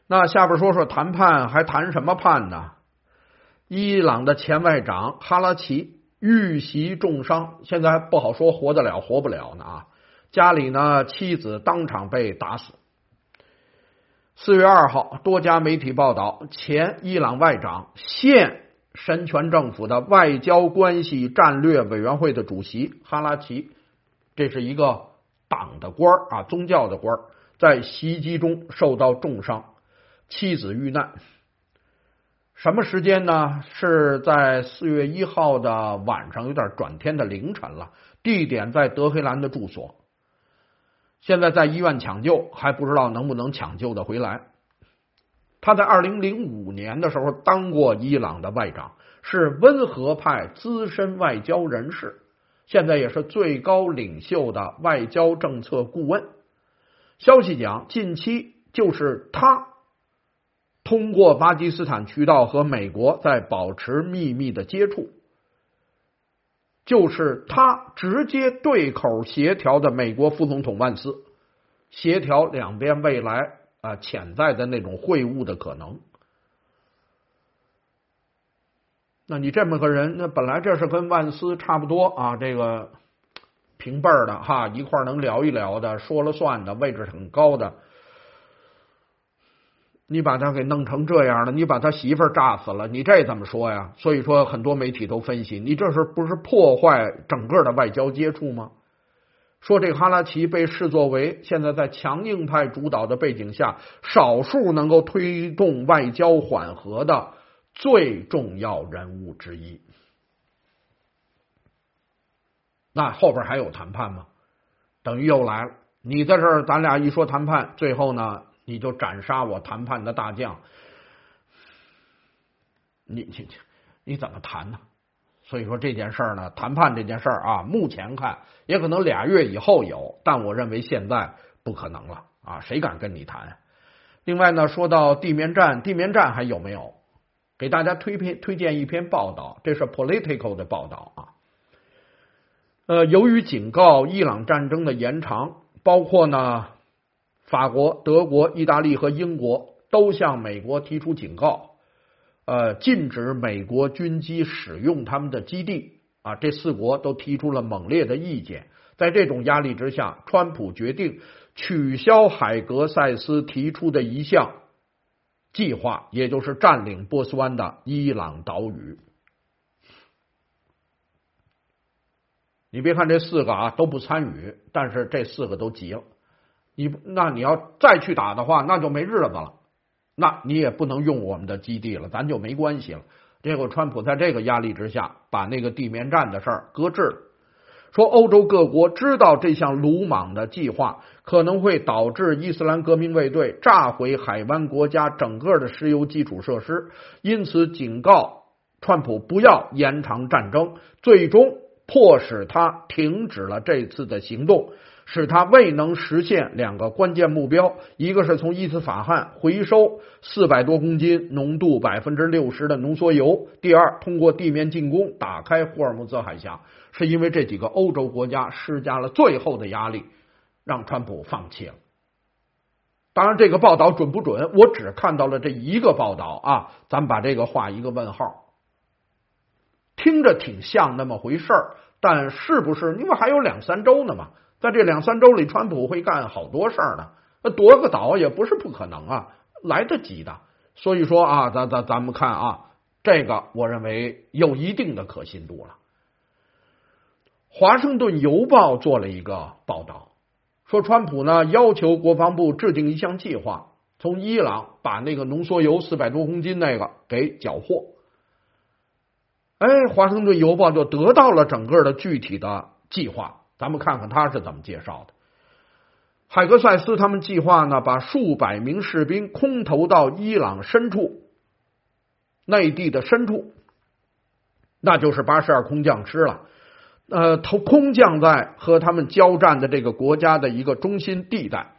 那下边说说谈判，还谈什么判呢？伊朗的前外长哈拉奇遇袭重伤，现在还不好说活得了活不了呢啊！家里呢妻子当场被打死。四月二号，多家媒体报道，前伊朗外长、现神权政府的外交关系战略委员会的主席哈拉奇，这是一个党的官啊，宗教的官，在袭击中受到重伤，妻子遇难。什么时间呢？是在四月一号的晚上，有点转天的凌晨了。地点在德黑兰的住所。现在在医院抢救，还不知道能不能抢救的回来。他在二零零五年的时候当过伊朗的外长，是温和派资深外交人士，现在也是最高领袖的外交政策顾问。消息讲，近期就是他通过巴基斯坦渠道和美国在保持秘密的接触，就是他直接对口协调的美国副总统万斯，协调两边未来啊潜在的那种会晤的可能。那你这么个人，那本来这是跟万斯差不多啊，这个平辈儿的哈，一块能聊一聊的，说了算的，位置很高的。你把他给弄成这样了，你把他媳妇儿炸死了，你这怎么说呀？所以说很多媒体都分析，你这是不是破坏整个的外交接触吗？说这个哈拉奇被视作为现在在强硬派主导的背景下，少数能够推动外交缓和的最重要人物之一。那后边还有谈判吗？等于又来了。你在这儿，咱俩一说谈判，最后呢？你就斩杀我谈判的大将，你你你怎么谈呢？所以说这件事儿呢，谈判这件事儿啊，目前看也可能俩月以后有，但我认为现在不可能了啊，谁敢跟你谈？另外呢，说到地面战，地面战还有没有？给大家推篇推荐一篇报道，这是 Political 的报道啊。呃，由于警告伊朗战争的延长，包括呢。法国、德国、意大利和英国都向美国提出警告，呃，禁止美国军机使用他们的基地啊。这四国都提出了猛烈的意见。在这种压力之下，川普决定取消海格塞斯提出的一项计划，也就是占领波斯湾的伊朗岛屿。你别看这四个啊都不参与，但是这四个都急了。你那你要再去打的话，那就没日子了。那你也不能用我们的基地了，咱就没关系了。结果川普在这个压力之下，把那个地面战的事儿搁置了。说欧洲各国知道这项鲁莽的计划可能会导致伊斯兰革命卫队炸毁海湾国家整个的石油基础设施，因此警告川普不要延长战争，最终迫使他停止了这次的行动。使他未能实现两个关键目标，一个是从伊斯法罕回收四百多公斤、浓度百分之六十的浓缩油；第二，通过地面进攻打开霍尔木兹海峡。是因为这几个欧洲国家施加了最后的压力，让川普放弃了。当然，这个报道准不准？我只看到了这一个报道啊，咱们把这个画一个问号。听着挺像那么回事儿，但是不是？因为还有两三周呢嘛。在这两三周里，川普会干好多事儿呢。那夺个岛也不是不可能啊，来得及的。所以说啊，咱咱咱们看啊，这个我认为有一定的可信度了。华盛顿邮报做了一个报道，说川普呢要求国防部制定一项计划，从伊朗把那个浓缩油四百多公斤那个给缴获。哎，华盛顿邮报就得到了整个的具体的计划。咱们看看他是怎么介绍的。海格塞斯他们计划呢，把数百名士兵空投到伊朗深处，内地的深处，那就是八十二空降师了。呃，投空降在和他们交战的这个国家的一个中心地带，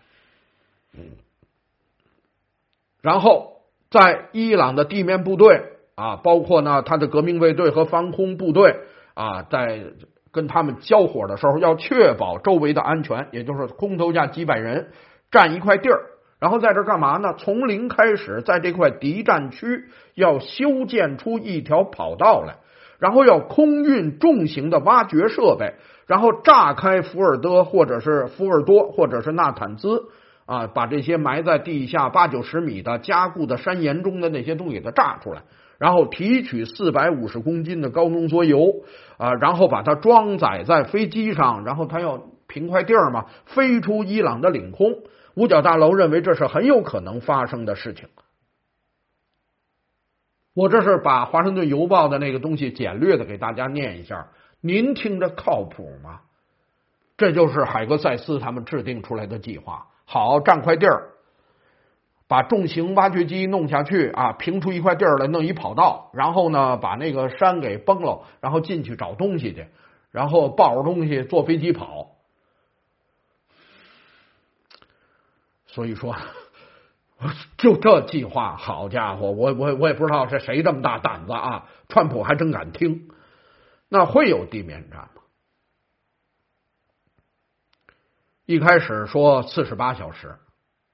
然后在伊朗的地面部队啊，包括呢他的革命卫队和防空部队啊，在跟他们交火的时候，要确保周围的安全，也就是空投下几百人占一块地儿， 然后在这干嘛呢？从零开始，在这块敌占区要修建出一条跑道来，然后要空运重型的挖掘设备，然后炸开福尔德或者是福尔多或者是纳坦兹啊，把这些埋在地下八九十米的加固的山岩中的那些东西给它炸出来，然后提取四百五十公斤的高浓缩油啊，然后把它装载在飞机上，然后它要凭块地儿嘛，飞出伊朗的领空。五角大楼认为这是很有可能发生的事情。我这是把华盛顿邮报的那个东西简略的给大家念一下，您听着靠谱吗？这就是海格塞斯他们制定出来的计划。好，占块地儿，把重型挖掘机弄下去啊，平出一块地儿来，弄一跑道，然后呢把那个山给崩了，然后进去找东西去，然后抱着东西坐飞机跑。所以说，就这计划，好家伙，我我我也不知道是谁这么大胆子啊！川普还真敢听。那会有地面战吗？一开始说四十八小时，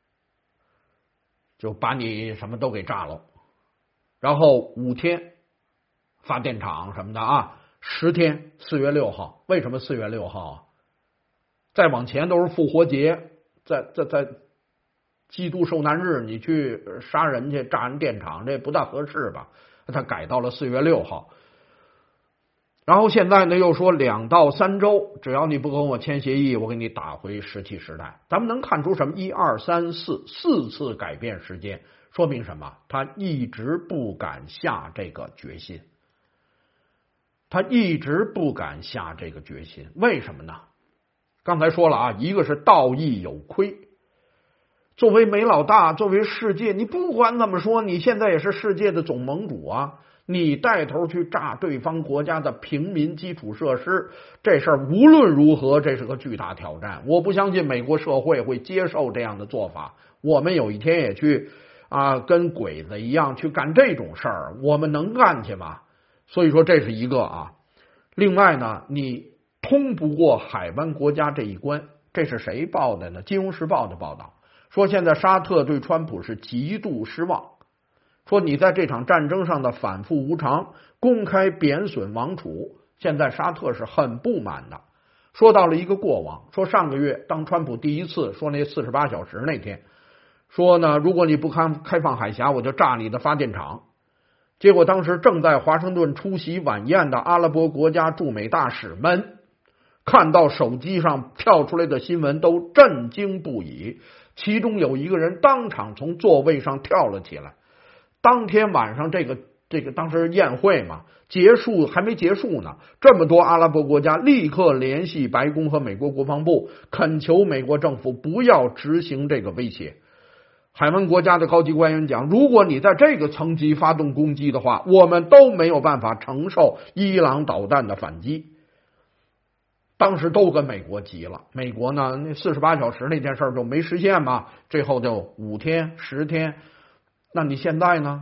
就把你什么都给炸了，然后五天发电厂什么的啊，十天，四月六号，为什么四月六号啊？再往前都是复活节，在在在。基督受难日，你去杀人去，炸人电厂，这不大合适吧？他改到了四月六号，然后现在呢又说两到三周，只要你不跟我签协议，我给你打回石器时代。咱们能看出什么？一二三四四次改变时间，说明什么？他一直不敢下这个决心，他一直不敢下这个决心，为什么呢？刚才说了啊，一个是道义有亏。作为煤老大，作为世界，你不管怎么说，你现在也是世界的总盟主啊！你带头去炸对方国家的平民基础设施，这事儿无论如何，这是个巨大挑战。我不相信美国社会会接受这样的做法。我们有一天也去啊，跟鬼子一样去干这种事儿，我们能干去吗？所以说这是一个啊。另外呢，你通不过海湾国家这一关，这是谁报的呢？《金融时报》的报道。说现在沙特对川普是极度失望，说你在这场战争上的反复无常，公开贬损王储，现在沙特是很不满的。说到了一个过往，说上个月当川普第一次说那四十八小时那天，说呢如果你不开开放海峡，我就炸你的发电厂。结果当时正在华盛顿出席晚宴的阿拉伯国家驻美大使们看到手机上跳出来的新闻都震惊不已，其中有一个人当场从座位上跳了起来。当天晚上这个这个当时宴会嘛结束还没结束呢，这么多阿拉伯国家立刻联系白宫和美国国防部，恳求美国政府不要执行这个威胁。海湾国家的高级官员讲，如果你在这个层级发动攻击的话，我们都没有办法承受伊朗导弹的反击。当时都跟美国急了，美国呢那四十八小时那件事就没实现嘛，最后就五天十天。那你现在呢？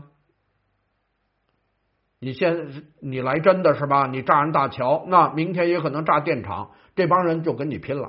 你现你来真的是吧？你炸人大桥，那明天也可能炸电厂，这帮人就跟你拼了，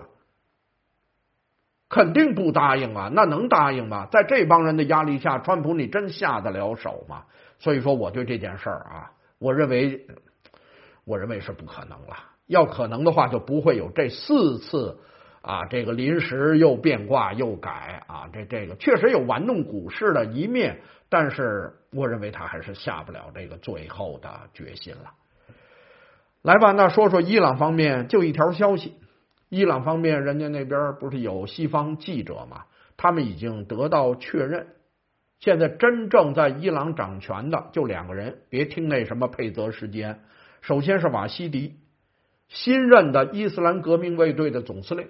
肯定不答应啊！那能答应吗？在这帮人的压力下，川普你真下得了手吗？所以说，我对这件事儿啊，我认为，我认为是不可能了。要可能的话，就不会有这四次啊，这个临时又变卦又改啊，这这个确实有玩弄股市的一面，但是我认为他还是下不了这个最后的决心了。来吧，那说说伊朗方面，就一条消息，伊朗方面人家那边不是有西方记者嘛，他们已经得到确认，现在真正在伊朗掌权的就两个人，别听那什么佩泽时间，首先是瓦西迪，新任的伊斯兰革命卫队的总司令，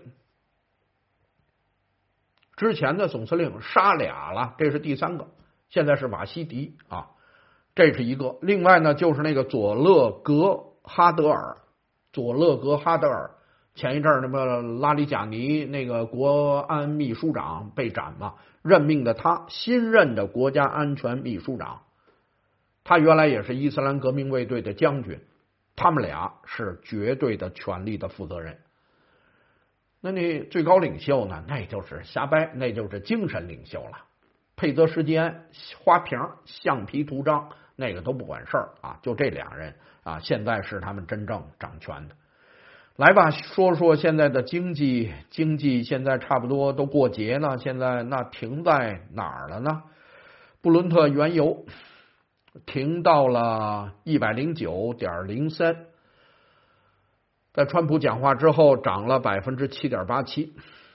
之前的总司令杀俩了，这是第三个，现在是瓦西迪啊，这是一个。另外呢，就是那个佐勒格哈德尔，佐勒格哈德尔，前一阵儿那么拉里贾尼那个国安秘书长被斩嘛，任命的他新任的国家安全秘书长，他原来也是伊斯兰革命卫队的将军。他们俩是绝对的权力的负责人。 那你最高领袖呢？那就是瞎掰，那就是精神领袖了。佩泽时间、花瓶、橡皮图章，那个都不管事儿啊，就这俩人啊，现在是他们真正掌权的。来吧，说说现在的经济，经济现在差不多都过节了，现在那停在哪儿了呢？布伦特原油停到了一百零九点零三。在川普讲话之后涨了百分之七点八七，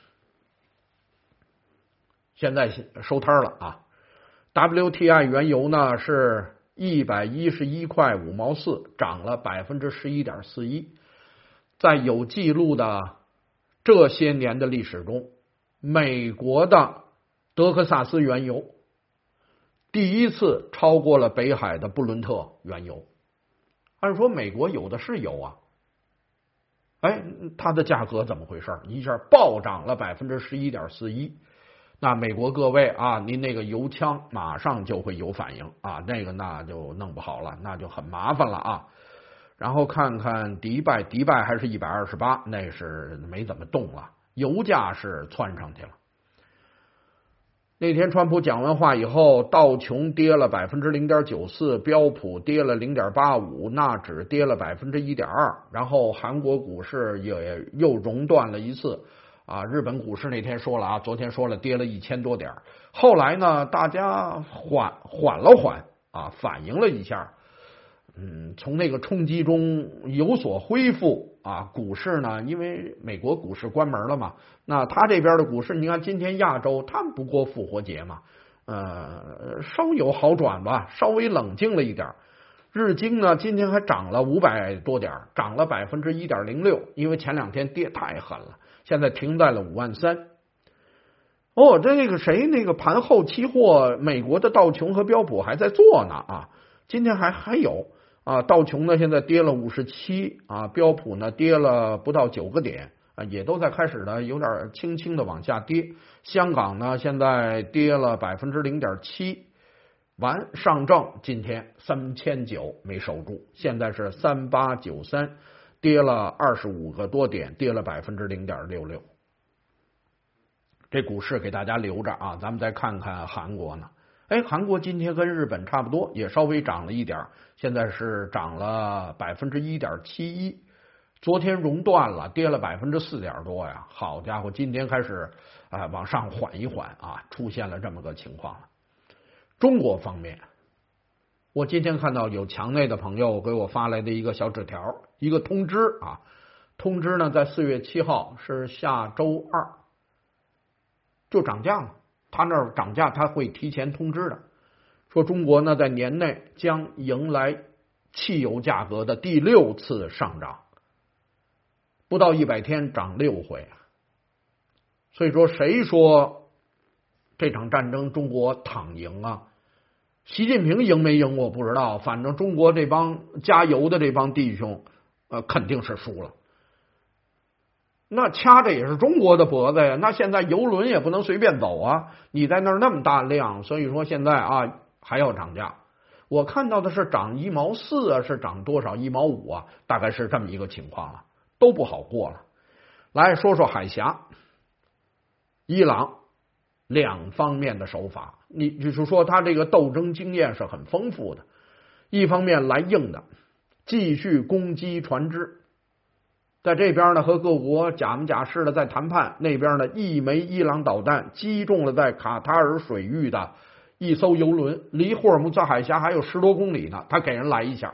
现在收摊了啊。W T I 原油呢是一百一十一块五毛四，涨了百分之十一点四一。在有记录的这些年的历史中，美国的德克萨斯原油第一次超过了北海的布伦特原油。按说美国有的是油啊。哎，它的价格怎么回事？一下暴涨了百分之十一点四一。那美国各位啊，您那个油枪马上就会有反应啊，那个那就弄不好了，那就很麻烦了啊。然后看看迪拜，迪拜还是一百二十八，那是没怎么动了，油价是窜上去了。那天川普讲完话以后，道琼跌了百分之零点九四，标普跌了零点八五，纳指跌了百分之一点二，然后韩国股市也又熔断了一次啊。日本股市那天说了啊，昨天说了跌了一千多点，后来呢，大家缓缓了缓啊，反应了一下，嗯，从那个冲击中有所恢复啊。股市呢，因为美国股市关门了嘛。那他这边的股市，你看今天亚洲他们不过复活节嘛，呃，稍有好转吧，稍微冷静了一点。日经呢今天还涨了五百多点，涨了百分之一点零六，因为前两天跌太狠了，现在停在了五万三。哦，这那个谁，那个盘后期货，美国的道琼和标普还在做呢啊，今天还还有啊，道琼呢现在跌了五十七啊，标普呢跌了不到九个点。啊，也都在开始的有点轻轻的往下跌。香港呢，现在跌了百分之零点七。完，上证今天三千九没守住，现在是三八九三，跌了二十五个多点，跌了百分之零点六六。这股市给大家留着啊，咱们再看看韩国呢。哎，韩国今天跟日本差不多，也稍微涨了一点，现在是涨了百分之一点七一。昨天熔断了，跌了百分之四点多呀！好家伙，今天开始啊、呃、往上缓一缓啊，出现了这么个情况了。中国方面，我今天看到有墙内的朋友给我发来的一个小纸条，一个通知啊，通知呢在四月七号是下周二就涨价了，他那儿涨价他会提前通知的，说中国呢在年内将迎来汽油价格的第六次上涨。不到一百天涨六回，所以说谁说这场战争中国躺赢啊？习近平赢没赢我不知道，反正中国这帮加油的这帮弟兄，呃，肯定是输了。那掐着也是中国的脖子呀，那现在油轮也不能随便走啊！你在那儿那么大量，所以说现在啊还要涨价。我看到的是涨一毛四啊，是涨多少？一毛五啊，大概是这么一个情况了。都不好过了。来说说海峡，伊朗两方面的手法，你就是说他这个斗争经验是很丰富的。一方面来硬的，继续攻击船只，在这边呢和各国假模假式的在谈判，那边呢一枚伊朗导弹击中了在卡塔尔水域的一艘油轮，离霍尔木兹海峡还有十多公里呢，他给人来一下。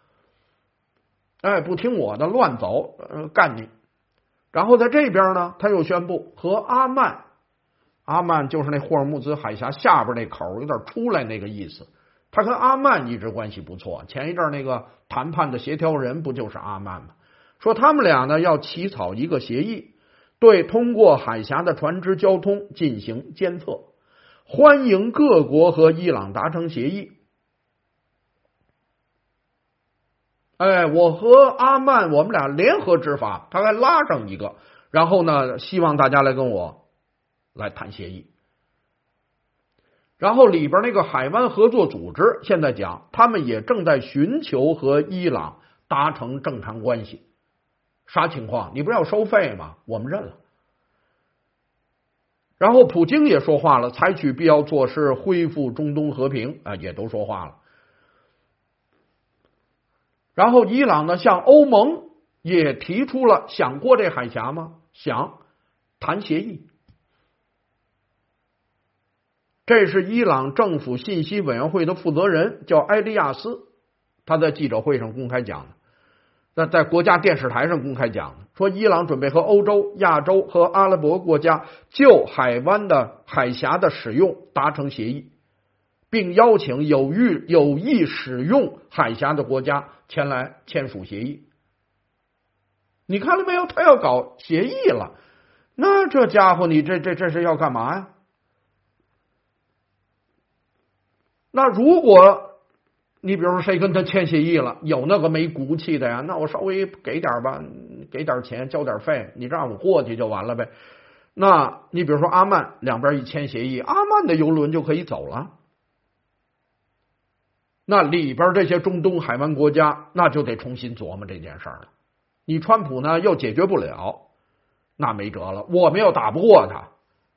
哎，不听我的，乱走，呃，干你！然后在这边呢，他又宣布和阿曼，阿曼就是那霍尔木兹海峡下边那口有点出来那个意思。他跟阿曼一直关系不错，前一阵那个谈判的协调人不就是阿曼吗？说他们俩呢要起草一个协议，对通过海峡的船只交通进行监测，欢迎各国和伊朗达成协议。哎，我和阿曼我们俩联合执法，他还拉上一个，然后呢，希望大家来跟我来谈协议。然后里边那个海湾合作组织现在讲，他们也正在寻求和伊朗达成正常关系。啥情况？你不是要收费吗？我们认了然后普京也说话了，采取必要措施恢复中东和平啊，也都说话了。然后伊朗呢，向欧盟也提出了想过这海峡吗？想谈协议。这是伊朗政府信息委员会的负责人叫埃利亚斯，他在记者会上公开讲的，那在国家电视台上公开讲的，说伊朗准备和欧洲、亚洲和阿拉伯国家就海湾的海峡的使用达成协议，并邀请有意有意使用海峡的国家前来签署协议。你看了没有？他要搞协议了，那这家伙你这这这是要干嘛呀？那如果你比如说谁跟他签协议了，有那个没骨气的呀，那我稍微给点吧，给点钱，交点费，你让我过去就完了呗。那你比如说阿曼两边一签协议，阿曼的油轮就可以走了。那里边这些中东海湾国家，那就得重新琢磨这件事了。你川普呢又解决不了，那没辙了，我们又打不过他。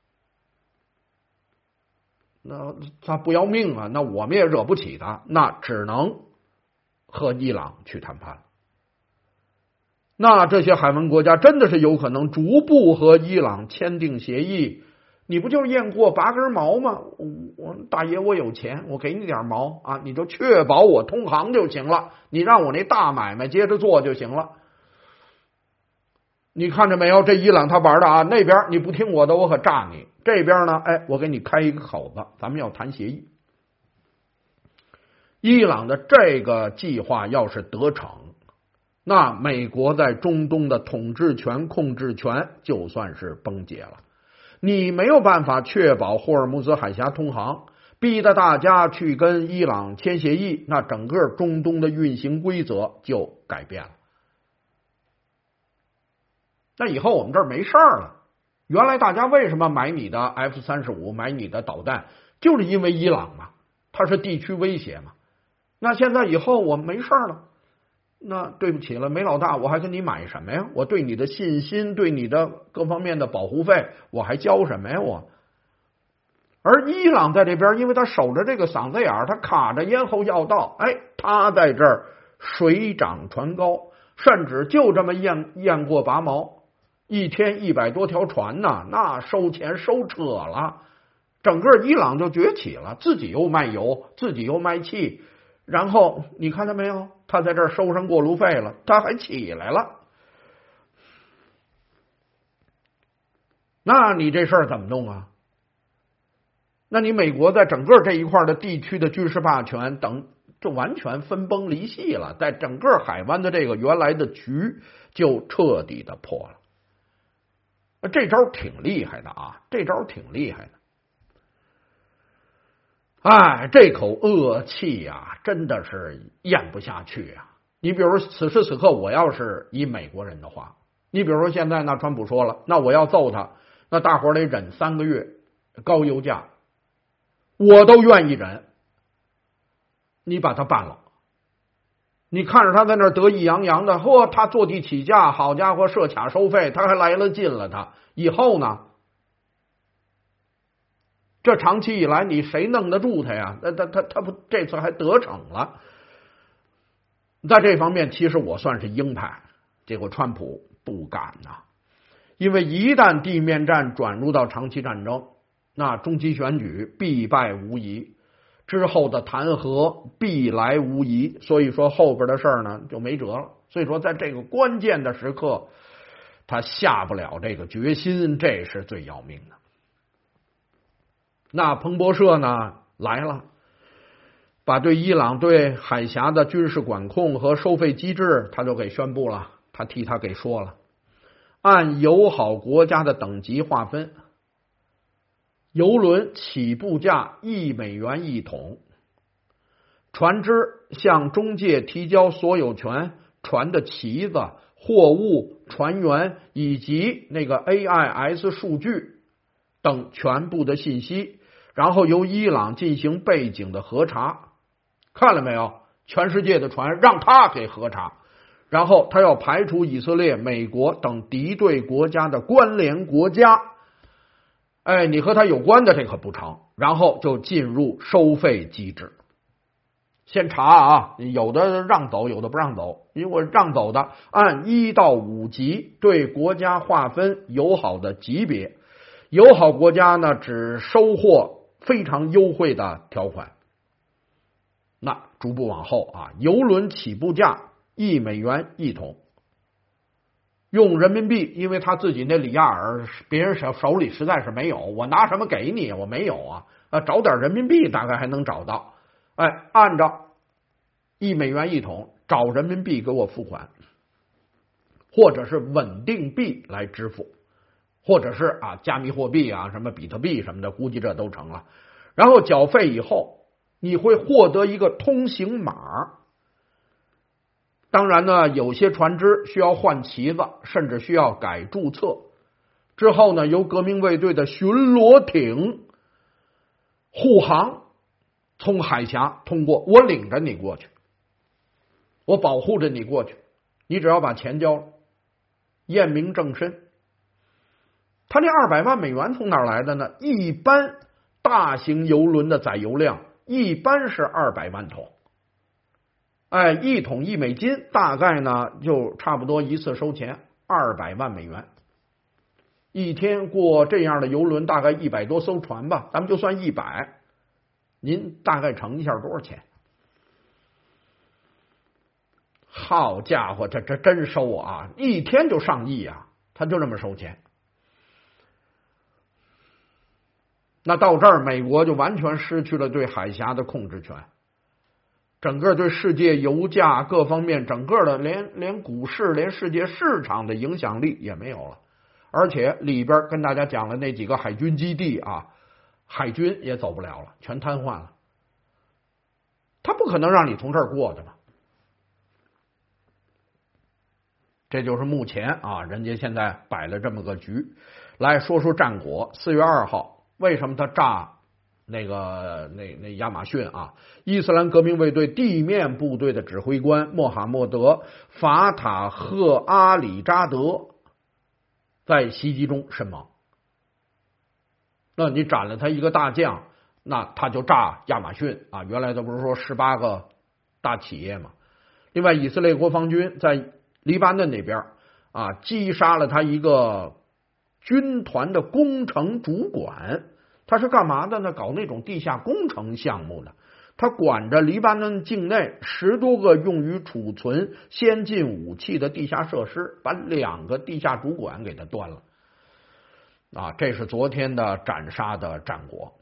那他不要命啊，那我们也惹不起他，那只能和伊朗去谈判。那这些海湾国家真的是有可能逐步和伊朗签订协议，你不就是验过拔根毛吗？我大爷我有钱，我给你点毛啊，你就确保我通航就行了，你让我那大买卖接着做就行了。你看着没有，这伊朗他玩的啊，那边你不听我的我可炸你，这边呢哎，我给你开一个口子，咱们要谈协议。伊朗的这个计划要是得逞，那美国在中东的统治权控制权就算是崩解了。你没有办法确保霍尔木兹海峡通航，逼得大家去跟伊朗签协议，那整个中东的运行规则就改变了。那以后我们这儿没事儿了。原来大家为什么买你的 F 三十五，买你的导弹，就是因为伊朗嘛，它是地区威胁嘛。那现在以后我们没事儿了，那对不起了，梅老大，我还跟你买什么呀？我对你的信心，对你的各方面的保护费，我还交什么呀？我。而伊朗在这边，因为他守着这个嗓子眼儿，他卡着咽喉要道，哎，他在这儿水涨船高，甚至就这么验验过拔毛。一天一百多条船呢，那收钱收扯了，整个伊朗就崛起了，自己又卖油，自己又卖气，然后你看到没有，他在这儿收上过路费了，他还起来了。那你这事儿怎么弄啊？那你美国在整个这一块的地区的军事霸权等就完全分崩离析了，在整个海湾的这个原来的局就彻底的破了。这招挺厉害的啊，这招挺厉害的。哎，这口恶气啊，真的是咽不下去啊！你比如说，此时此刻，我要是一美国人的话，你比如说现在那川普说了，那我要揍他，那大伙儿得忍三个月高油价，我都愿意忍。你把他办了。你看着他在那儿得意洋洋的，嚯，他坐地起价，好家伙，设卡收费，他还来了劲了。他以后呢？这长期以来，你谁弄得住他呀？他他他他不，这次还得逞了。在这方面，其实我算是鹰派，结果川普不敢呐、啊，因为一旦地面战转入到长期战争，那中期选举必败无疑。之后的弹劾必来无疑，所以说后边的事儿呢就没辙了。所以说在这个关键的时刻，他下不了这个决心，这是最要命的。那彭博社呢来了，把对伊朗对海峡的军事管控和收费机制，他就给宣布了，他替他给说了，按友好国家的等级划分。油轮起步价一美元一桶，船只向中介提交所有权、船的旗子、货物、船员以及那个 A I S 数据等全部的信息，然后由伊朗进行背景的核查。看了没有？全世界的船让他给核查，然后他要排除以色列、美国等敌对国家的关联国家。 哎，你和他有关的这可不成，然后就进入收费机制。先查啊，有的让走，有的不让走。如果让走的，按一到五级对国家划分友好的级别，友好国家呢只收获非常优惠的条款。那逐步往后啊，邮轮起步价一美元一桶，用人民币，因为他自己那里亚尔别人手手里实在是没有，我拿什么给你？我没有啊，啊，找点人民币大概还能找到。哎，按照一美元一桶找人民币给我付款，或者是稳定币来支付，或者是啊加密货币啊什么比特币什么的，估计这都成了。然后缴费以后，你会获得一个通行码。当然呢，有些船只需要换旗子，甚至需要改注册。之后呢，由革命卫队的巡逻艇护航，从海峡通过，我领着你过去，我保护着你过去，你只要把钱交了，验明正身。他这二百万美元从哪儿来的呢？一般大型邮轮的载油量一般是二百万桶，哎，一桶一美金，大概呢就差不多一次收钱二百万美元。一天过这样的邮轮大概一百多艘船吧，咱们就算一百。您大概乘一下多少钱？好家伙，这这真收啊！一天就上亿啊！他就这么收钱。那到这儿，美国就完全失去了对海峡的控制权，整个对世界油价各方面，整个的连连股市、连世界市场的影响力也没有了。而且里边跟大家讲了那几个海军基地啊。海军也走不了了，全瘫痪了。他不可能让你从这儿过的嘛。这就是目前啊，人家现在摆了这么个局。来说说战果，四月二号，为什么他炸那个那那亚马逊啊？伊斯兰革命卫队地面部队的指挥官穆罕默德·法塔赫·阿里扎德在袭击中身亡。那你斩了他一个大将，那他就炸亚马逊啊！原来他不是说十八个大企业吗？另外，以色列国防军在黎巴嫩那边啊，击杀了他一个军团的工程主管。他是干嘛的呢？搞那种地下工程项目的。他管着黎巴嫩境内十多个用于储存先进武器的地下设施，把两个地下主管给他端了。啊，这是昨天的斩杀的战果。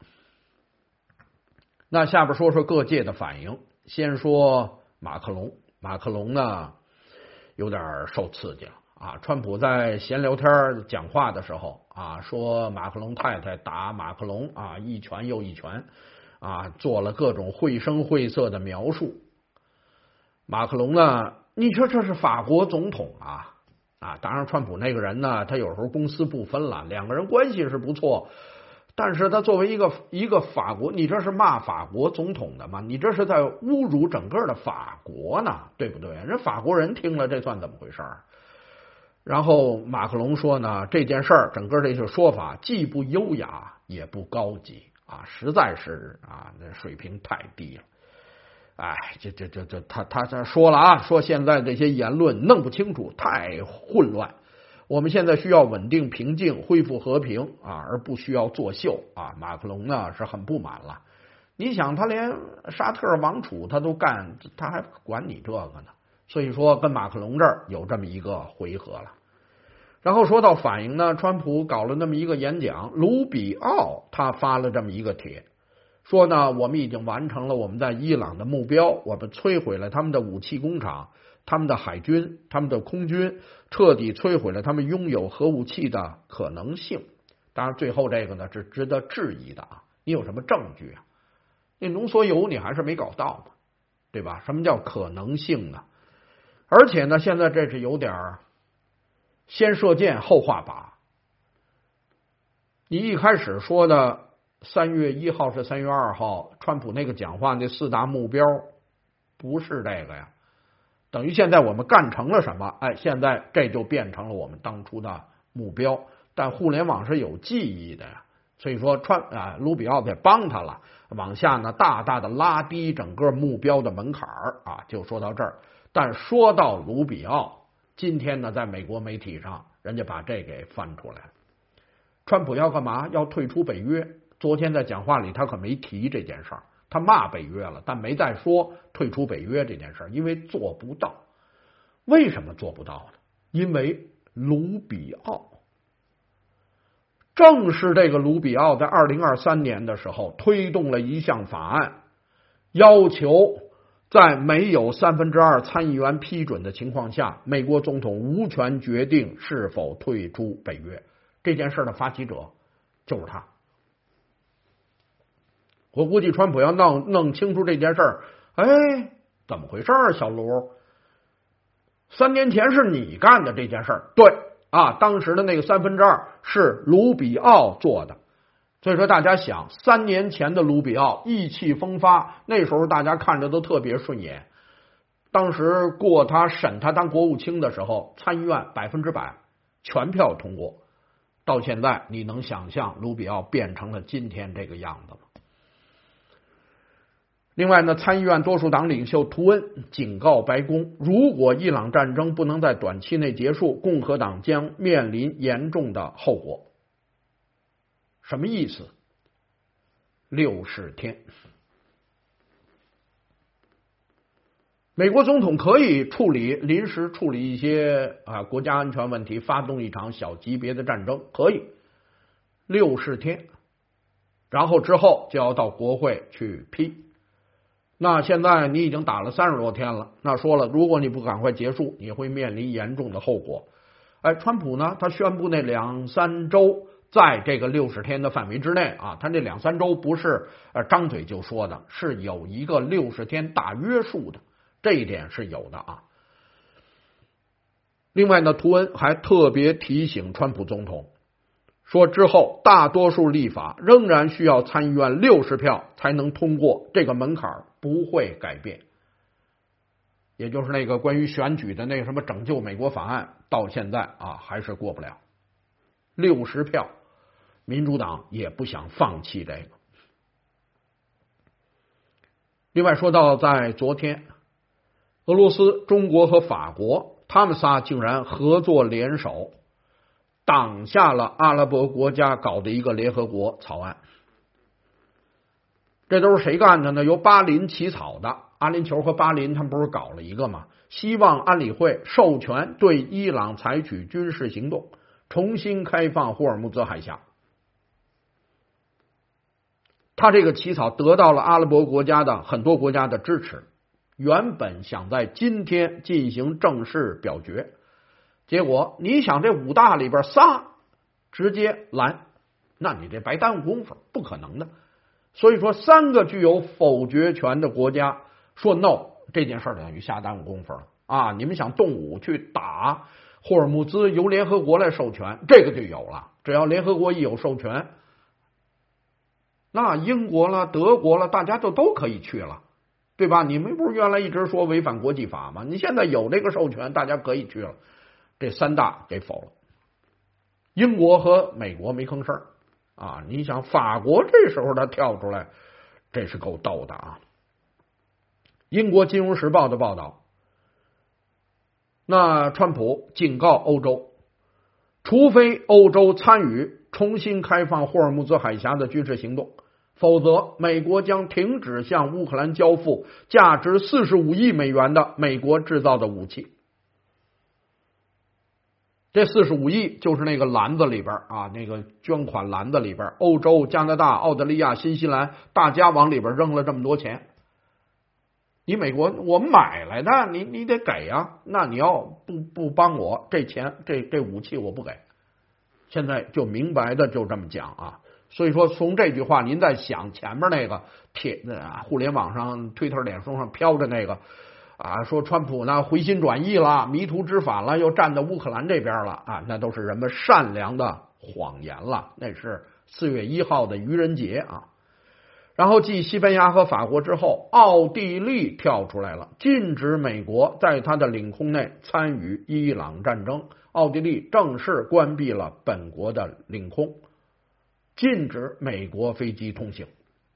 那下边说说各界的反应。先说马克龙，马克龙呢有点受刺激了啊。川普在闲聊天讲话的时候啊，说马克龙太太打马克龙啊，一拳又一拳啊，做了各种绘声绘色的描述。马克龙呢，你说这是法国总统啊。啊，当然，川普那个人呢，他有时候公私不分了，两个人关系是不错，但是他作为一个一个法国，你这是骂法国总统的吗？你这是在侮辱整个的法国呢，对不对？人法国人听了这算怎么回事？然后马克龙说呢，这件事儿整个这些说法既不优雅也不高级啊，实在是啊，那水平太低了。哎，这这这这，他他他说了啊，说现在这些言论弄不清楚，太混乱。我们现在需要稳定、平静、恢复和平啊，而不需要作秀啊。马克龙呢是很不满了。你想，他连沙特王储他都干，他还管你这个呢？所以说，跟马克龙这儿有这么一个回合了。然后说到反应呢，川普搞了那么一个演讲，卢比奥他发了这么一个帖。说呢，我们已经完成了我们在伊朗的目标，我们摧毁了他们的武器工厂、他们的海军、他们的空军，彻底摧毁了他们拥有核武器的可能性。当然，最后这个呢是值得质疑的啊！你有什么证据啊？那浓缩铀你还是没搞到嘛，对吧？什么叫可能性呢？而且呢，现在这是有点先射箭后画靶。你一开始说的三月一号是三月二号，川普那个讲话那四大目标不是这个呀，等于现在我们干成了什么？哎，现在这就变成了我们当初的目标。但互联网是有记忆的呀， 所以说川啊卢比奥得帮他了，往下呢大大的拉低整个目标的门槛啊。就说到这儿，但说到卢比奥，今天呢在美国媒体上人家把这给翻出来了。川普要干嘛？要退出北约。昨天在讲话里他可没提这件事儿，他骂北约了，但没再说退出北约这件事儿，因为做不到。为什么做不到呢？因为卢比奥。正是这个卢比奥在二零二三年的时候推动了一项法案，要求在没有三分之二参议员批准的情况下，美国总统无权决定是否退出北约。这件事的发起者就是他。我估计川普要弄弄清楚这件事儿，哎，怎么回事儿？小卢，三年前是你干的这件事儿，对啊，当时的那个三分之二是卢比奥做的。所以说大家想，三年前的卢比奥意气风发，那时候大家看着都特别顺眼。当时过他审他当国务卿的时候，参议院百分之百全票通过。到现在你能想象卢比奥变成了今天这个样子吗？另外呢，参议院多数党领袖图恩警告白宫，如果伊朗战争不能在短期内结束，共和党将面临严重的后果。什么意思？六十天。美国总统可以处理临时处理一些啊国家安全问题，发动一场小级别的战争，可以六十天，然后之后就要到国会去批。那现在你已经打了三十多天了，那说了，如果你不赶快结束，你会面临严重的后果。哎，川普呢，他宣布那两三周在这个六十天的范围之内啊，他这两三周不是呃张嘴就说的，是有一个六十天大约束的，这一点是有的啊。另外呢，图恩还特别提醒川普总统说，之后大多数立法仍然需要参议院六十票才能通过，这个门槛不会改变。也就是那个关于选举的那个什么拯救美国法案，到现在啊还是过不了六十票，民主党也不想放弃这个。另外说到在昨天，俄罗斯、中国和法国他们仨竟然合作联手挡下了阿拉伯国家搞的一个联合国草案。这都是谁干的呢？由巴林起草的。阿联酋和巴林他们不是搞了一个吗？希望安理会授权对伊朗采取军事行动，重新开放霍尔木兹海峡。他这个起草得到了阿拉伯国家的很多国家的支持，原本想在今天进行正式表决，结果你想这五大里边仨直接拦，那你这白耽误功夫，不可能的。所以说三个具有否决权的国家说 no， 这件事等于瞎耽误功夫了啊！你们想动武去打霍尔木兹，由联合国来授权，这个就有了。只要联合国一有授权，那英国了、德国了，大家就都可以去了，对吧？你们不是原来一直说违反国际法吗？你现在有这个授权，大家可以去了。这三大给否了，英国和美国没吭声啊！你想法国这时候他跳出来，这是够逗的啊！英国金融时报的报道，那川普警告欧洲，除非欧洲参与重新开放霍尔木兹海峡的军事行动，否则美国将停止向乌克兰交付价值四十五亿美元的美国制造的武器。这四十五亿就是那个篮子里边啊，那个捐款篮子里边，欧洲、加拿大、澳大利亚、新西兰，大家往里边扔了这么多钱。你美国我们买来的，你你得给啊！那你要不不帮我，这钱这这武器我不给。现在就明白的就这么讲啊。所以说从这句话，您在想前面那个铁啊，互联网上、推特、脸书上飘着那个。啊，说川普呢回心转意了，迷途知返了，又站在乌克兰这边了啊，那都是人们善良的谎言了。那是四月一号的愚人节啊。然后继西班牙和法国之后，奥地利跳出来了，禁止美国在他的领空内参与伊朗战争。奥地利正式关闭了本国的领空。 禁止美国飞机通行。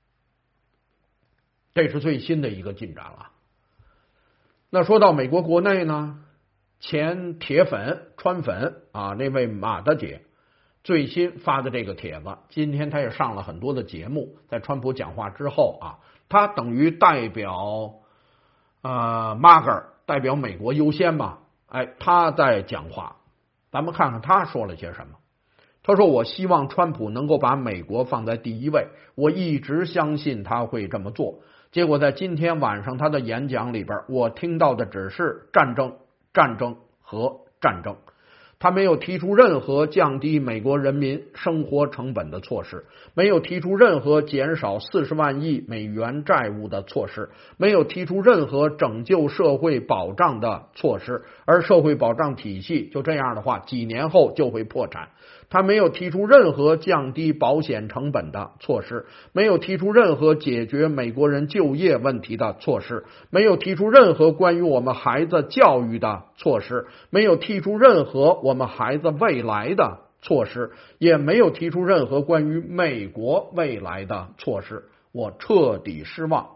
这是最新的一个进展了。那说到美国国内呢，前铁粉川粉啊，那位马大姐最新发的这个帖子，今天他也上了很多的节目，在川普讲话之后啊，他等于代表呃 M A G A 代表美国优先吧，哎，他在讲话，咱们看看他说了些什么。他说：“我希望川普能够把美国放在第一位，我一直相信他会这么做。结果在今天晚上他的演讲里边，我听到的只是战争、战争和战争。他没有提出任何降低美国人民生活成本的措施，没有提出任何减少四十万亿美元债务的措施，没有提出任何拯救社会保障的措施，而社会保障体系就这样的话，几年后就会破产。他没有提出任何降低保险成本的措施，没有提出任何解决美国人就业问题的措施，没有提出任何关于我们孩子教育的措施，没有提出任何我们孩子未来的措施，也没有提出任何关于美国未来的措施。我彻底失望。”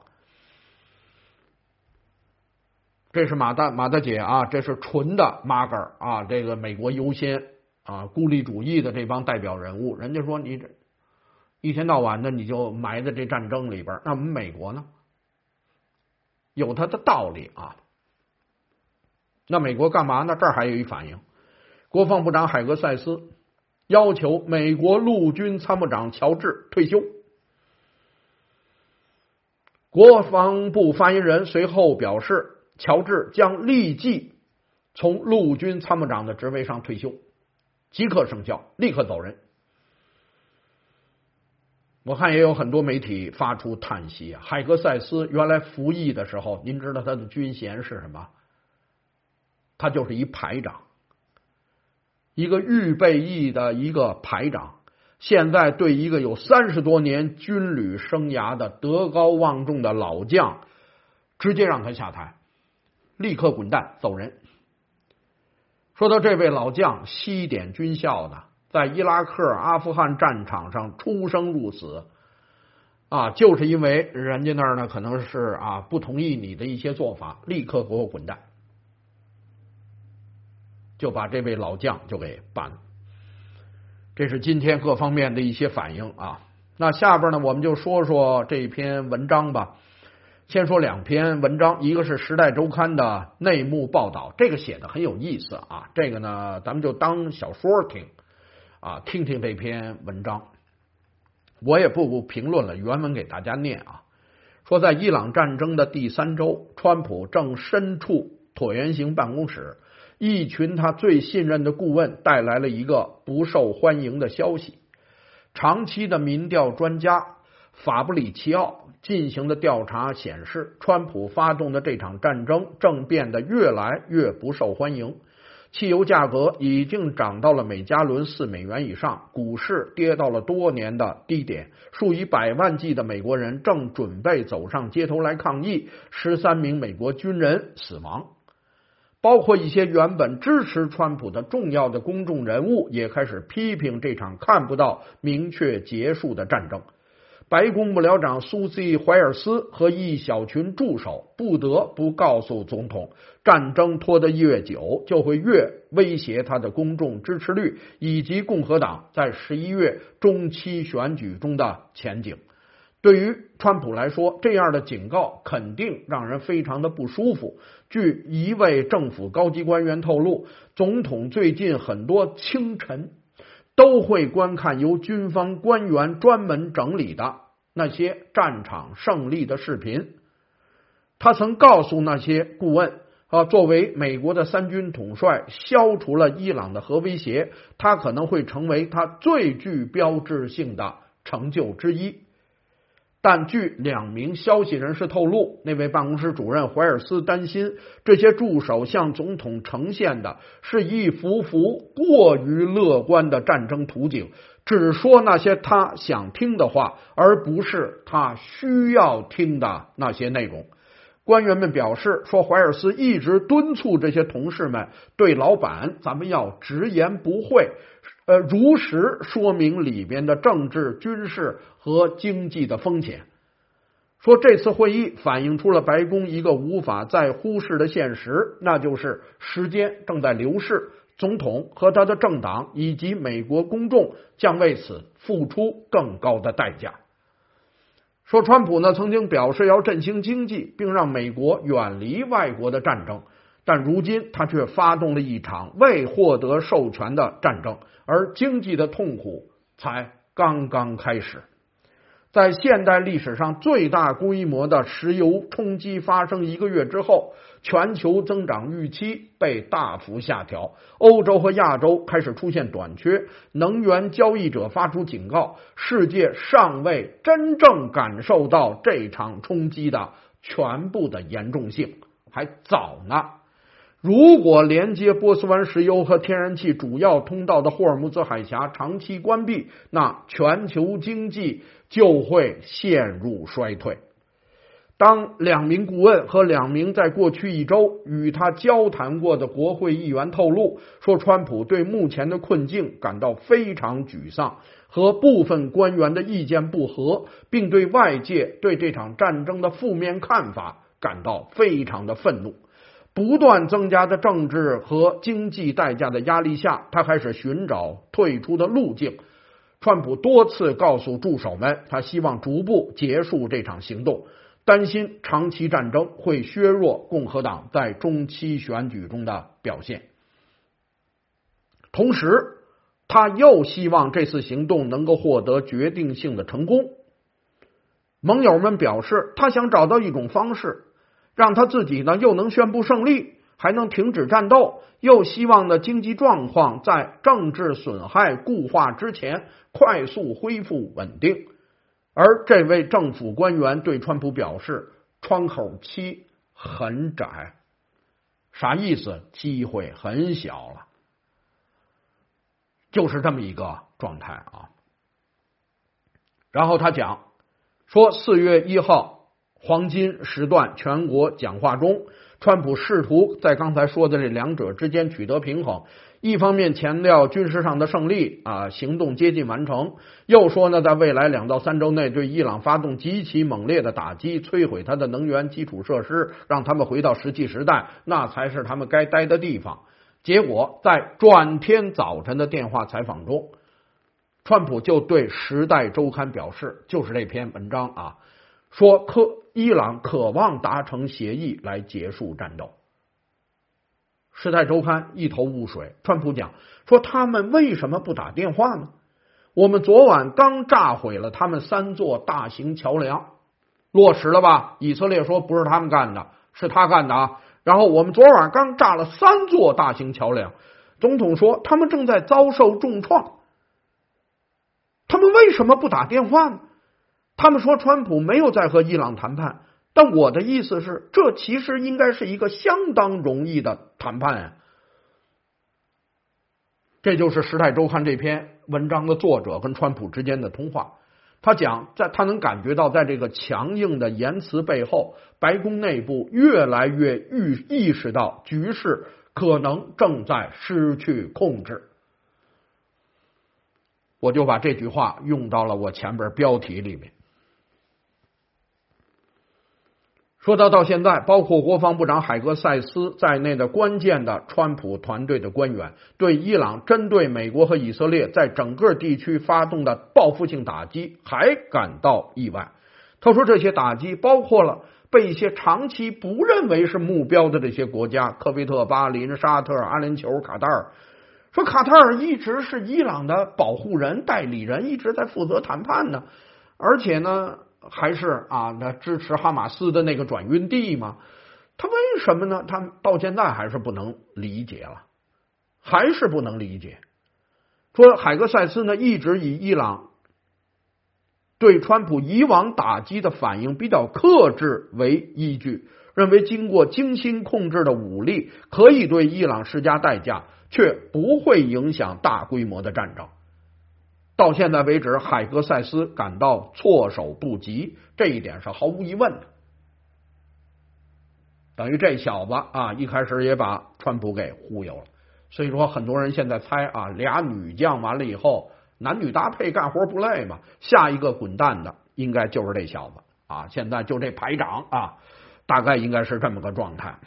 这是马大马大姐啊，这是纯的 M A G A 啊，这个美国优先啊，孤立主义的这帮代表人物，人家说你这一天到晚的你就埋在这战争里边，那我们美国呢？有它的道理啊。那美国干嘛呢？这儿还有一反应，国防部长海格塞斯要求美国陆军参谋长乔治退休。国防部发言人随后表示，乔治将立即从陆军参谋长的职位上退休，即刻生效，立刻走人。我看也有很多媒体发出叹息啊，海格塞斯原来服役的时候，您知道他的军衔是什么？他就是一排长，一个预备役的一个排长。现在对一个有三十多年军旅生涯的德高望重的老将，直接让他下台，立刻滚蛋走人。说到这位老将，西点军校的，在伊拉克、阿富汗战场上出生入死啊，就是因为人家那儿呢可能是啊不同意你的一些做法，立刻给我滚蛋，就把这位老将就给办了。这是今天各方面的一些反应啊。那下边呢，我们就说说这篇文章吧。先说两篇文章，一个是《时代周刊》的内幕报道，这个写的很有意思啊。这个呢，咱们就当小说听啊，听听这篇文章。我也不评论了，原文给大家念啊。说在伊朗战争的第三周，川普正身处椭圆形办公室，一群他最信任的顾问带来了一个不受欢迎的消息。长期的民调专家法布里奇奥进行的调查显示，川普发动的这场战争正变得越来越不受欢迎。汽油价格已经涨到了每加仑四美元以上，股市跌到了多年的低点，数以百万计的美国人正准备走上街头来抗议，十三名美国军人死亡。包括一些原本支持川普的重要的公众人物也开始批评这场看不到明确结束的战争。白宫幕僚长苏西·怀尔斯和一小群助手不得不告诉总统，战争拖得越久，就会越威胁他的公众支持率以及共和党在十一月中期选举中的前景。对于川普来说，这样的警告肯定让人非常的不舒服。据一位政府高级官员透露，总统最近很多清晨都会观看由军方官员专门整理的那些战场胜利的视频。他曾告诉那些顾问啊，作为美国的三军统帅，消除了伊朗的核威胁，他可能会成为他最具标志性的成就之一。但据两名消息人士透露，那位办公室主任怀尔斯担心，这些助手向总统呈现的是一幅幅过于乐观的战争图景，只说那些他想听的话，而不是他需要听的那些内容。官员们表示说，怀尔斯一直敦促这些同事们对老板咱们要直言不讳呃，如实说明里边的政治、军事和经济的风险。说这次会议反映出了白宫一个无法再忽视的现实，那就是时间正在流逝，总统和他的政党以及美国公众将为此付出更高的代价。说川普呢曾经表示要振兴经济，并让美国远离外国的战争，但如今他却发动了一场未获得授权的战争，而经济的痛苦才刚刚开始。在现代历史上最大规模的石油冲击发生一个月之后，全球增长预期被大幅下调，欧洲和亚洲开始出现短缺，能源交易者发出警告，世界尚未真正感受到这场冲击的全部的严重性，还早呢。如果连接波斯湾石油和天然气主要通道的霍尔木兹海峡长期关闭，那全球经济就会陷入衰退。当两名顾问和两名在过去一周与他交谈过的国会议员透露，说川普对目前的困境感到非常沮丧，和部分官员的意见不合，并对外界对这场战争的负面看法感到非常的愤怒。不断增加的政治和经济代价的压力下，他开始寻找退出的路径。川普多次告诉助手们，他希望逐步结束这场行动，担心长期战争会削弱共和党在中期选举中的表现。同时，他又希望这次行动能够获得决定性的成功。盟友们表示，他想找到一种方式，让他自己呢又能宣布胜利，还能停止战斗，又希望呢经济状况在政治损害固化之前快速恢复稳定。而这位政府官员对川普表示，窗口期很窄，啥意思？机会很小了，就是这么一个状态啊。然后他讲说，四月一号黄金时段全国讲话中，川普试图在刚才说的这两者之间取得平衡，一方面强调军事上的胜利啊，行动接近完成，又说呢，在未来两到三周内对伊朗发动极其猛烈的打击，摧毁他的能源基础设施，让他们回到石器时代，那才是他们该待的地方。结果在转天早晨的电话采访中，川普就对《时代周刊》表示，就是这篇文章啊，说科伊朗渴望达成协议来结束战斗。时代周刊一头雾水，川普讲说，他们为什么不打电话呢？我们昨晚刚炸毁了他们三座大型桥梁，落实了吧？以色列说不是他们干的，是他干的啊。然后我们昨晚刚炸了三座大型桥梁，总统说他们正在遭受重创。他们为什么不打电话呢？他们说川普没有在和伊朗谈判，但我的意思是，这其实应该是一个相当容易的谈判啊。这就是《时代周刊》这篇文章的作者跟川普之间的通话。他讲，在他能感觉到，在这个强硬的言辞背后，白宫内部越来越预意识到局势可能正在失去控制。我就把这句话用到了我前边标题里面。说到到现在，包括国防部长海格塞斯在内的关键的川普团队的官员，对伊朗针对美国和以色列在整个地区发动的报复性打击还感到意外。他说，这些打击包括了被一些长期不认为是目标的这些国家，科威特、巴林、沙特、阿联酋、卡塔尔。说卡塔尔一直是伊朗的保护人、代理人，一直在负责谈判呢，而且呢还是啊，他支持哈马斯的那个转运地嘛。他为什么呢？他到现在还是不能理解了，还是不能理解。说海格塞斯呢一直以伊朗对川普以往打击的反应比较克制为依据，认为经过精心控制的武力可以对伊朗施加代价，却不会影响大规模的战争。到现在为止，海格塞斯感到措手不及，这一点是毫无疑问的。等于这小子啊，一开始也把川普给忽悠了。 所以说很多人现在猜啊，俩女将完了以后，男女搭配干活不累嘛，下一个滚蛋的应该就是这小子啊，现在就这排长啊，大概应该是这么个状态。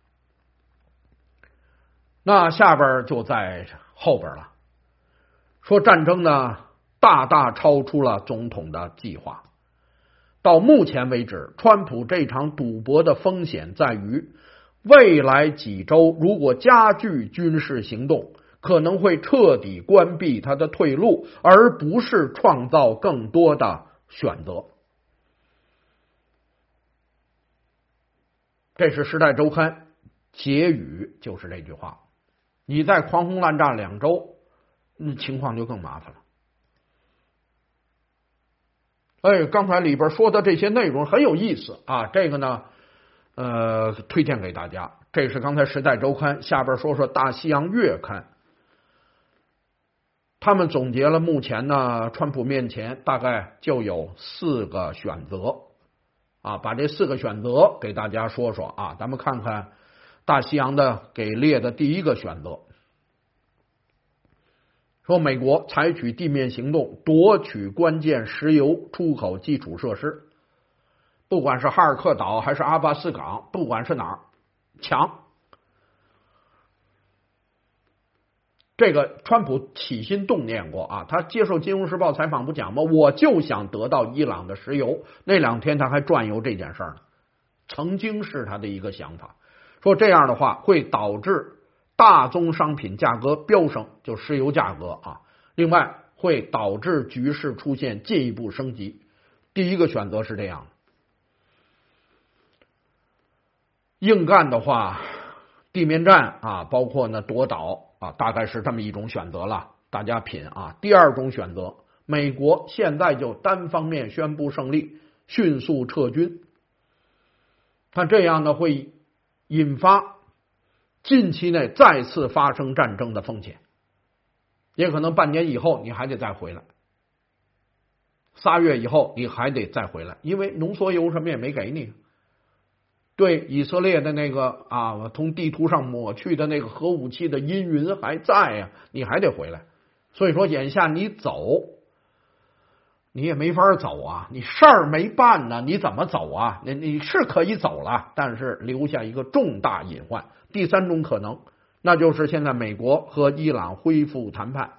那下边就在后边了，说战争呢大大超出了总统的计划。到目前为止，川普这场赌博的风险在于，未来几周如果加剧军事行动，可能会彻底关闭他的退路，而不是创造更多的选择。这是《时代周刊》结语，就是这句话。你再狂轰滥炸两周，那情况就更麻烦了。哎，刚才里边说的这些内容很有意思啊，这个呢，呃，推荐给大家。这是刚才《时代周刊》，下边说说《大西洋月刊》，他们总结了目前呢，川普面前大概就有四个选择啊，把这四个选择给大家说说啊，咱们看看大西洋的给列的第一个选择。说美国采取地面行动夺取关键石油出口基础设施，不管是哈尔克岛还是阿巴斯港，不管是哪儿抢。这个川普起心动念过啊，他接受《金融时报》采访不讲吗？我就想得到伊朗的石油。那两天他还转悠这件事儿呢，曾经是他的一个想法，说这样的话会导致大宗商品价格飙升，就石油价格啊。另外会导致局势出现进一步升级。第一个选择是这样，硬干的话，地面战啊，包括呢夺岛啊，大概是这么一种选择了，大家品啊。第二种选择，美国现在就单方面宣布胜利，迅速撤军。看这样呢会引发近期内再次发生战争的风险，也可能半年以后你还得再回来，仨月以后你还得再回来，因为浓缩铀什么也没给你。对以色列的那个啊，从地图上抹去的那个核武器的阴云还在呀、啊，你还得回来。所以说眼下你走，你也没法走啊，你事儿没办呢，你怎么走啊？你你是可以走了，但是留下一个重大隐患。第三种可能，那就是现在美国和伊朗恢复谈判。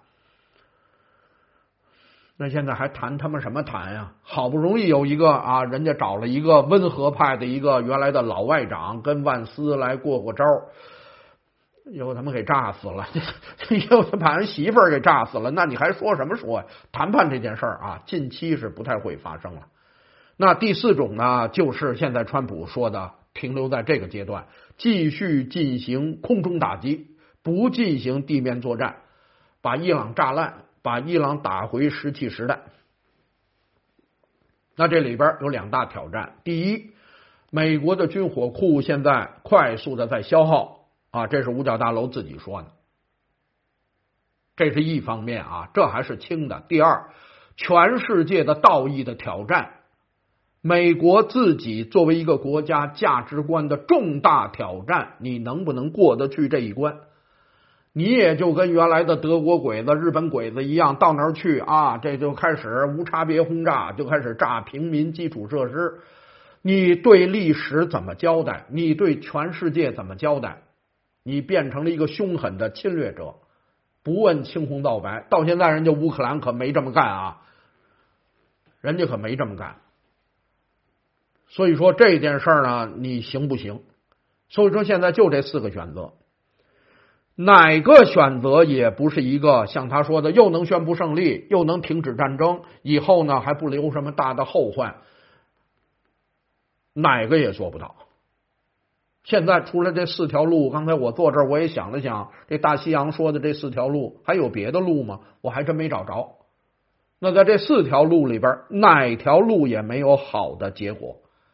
那现在还谈他们什么谈呀？好不容易有一个啊，人家找了一个温和派的一个原来的老外长跟万斯来过过招，又他妈给炸死了，又把人媳妇儿给炸死了，那你还说什么说呀？谈判这件事儿啊，近期是不太会发生了。那第四种呢，就是现在川普说的，停留在这个阶段，继续进行空中打击，不进行地面作战，把伊朗炸烂，把伊朗打回石器时代。那这里边有两大挑战，第一，美国的军火库现在快速的在消耗啊，这是五角大楼自己说的，这是一方面啊，这还是轻的。第二，全世界的道义的挑战，美国自己作为一个国家价值观的重大挑战，你能不能过得去这一关？你也就跟原来的德国鬼子、日本鬼子一样，到那儿去啊，这就开始无差别轰炸，就开始炸平民基础设施。你对历史怎么交代？你对全世界怎么交代？你变成了一个凶狠的侵略者，不问青红皂白。到现在人家乌克兰可没这么干啊，人家可没这么干。所以说这件事儿呢，你行不行？所以说现在就这四个选择，哪个选择也不是一个像他说的又能宣布胜利，又能停止战争，以后呢还不留什么大的后患，哪个也做不到。现在除了这四条路，刚才我坐这儿我也想了想，这大西洋说的这四条路还有别的路吗？我还真没找着。那在这四条路里边，哪条路也没有好的结果，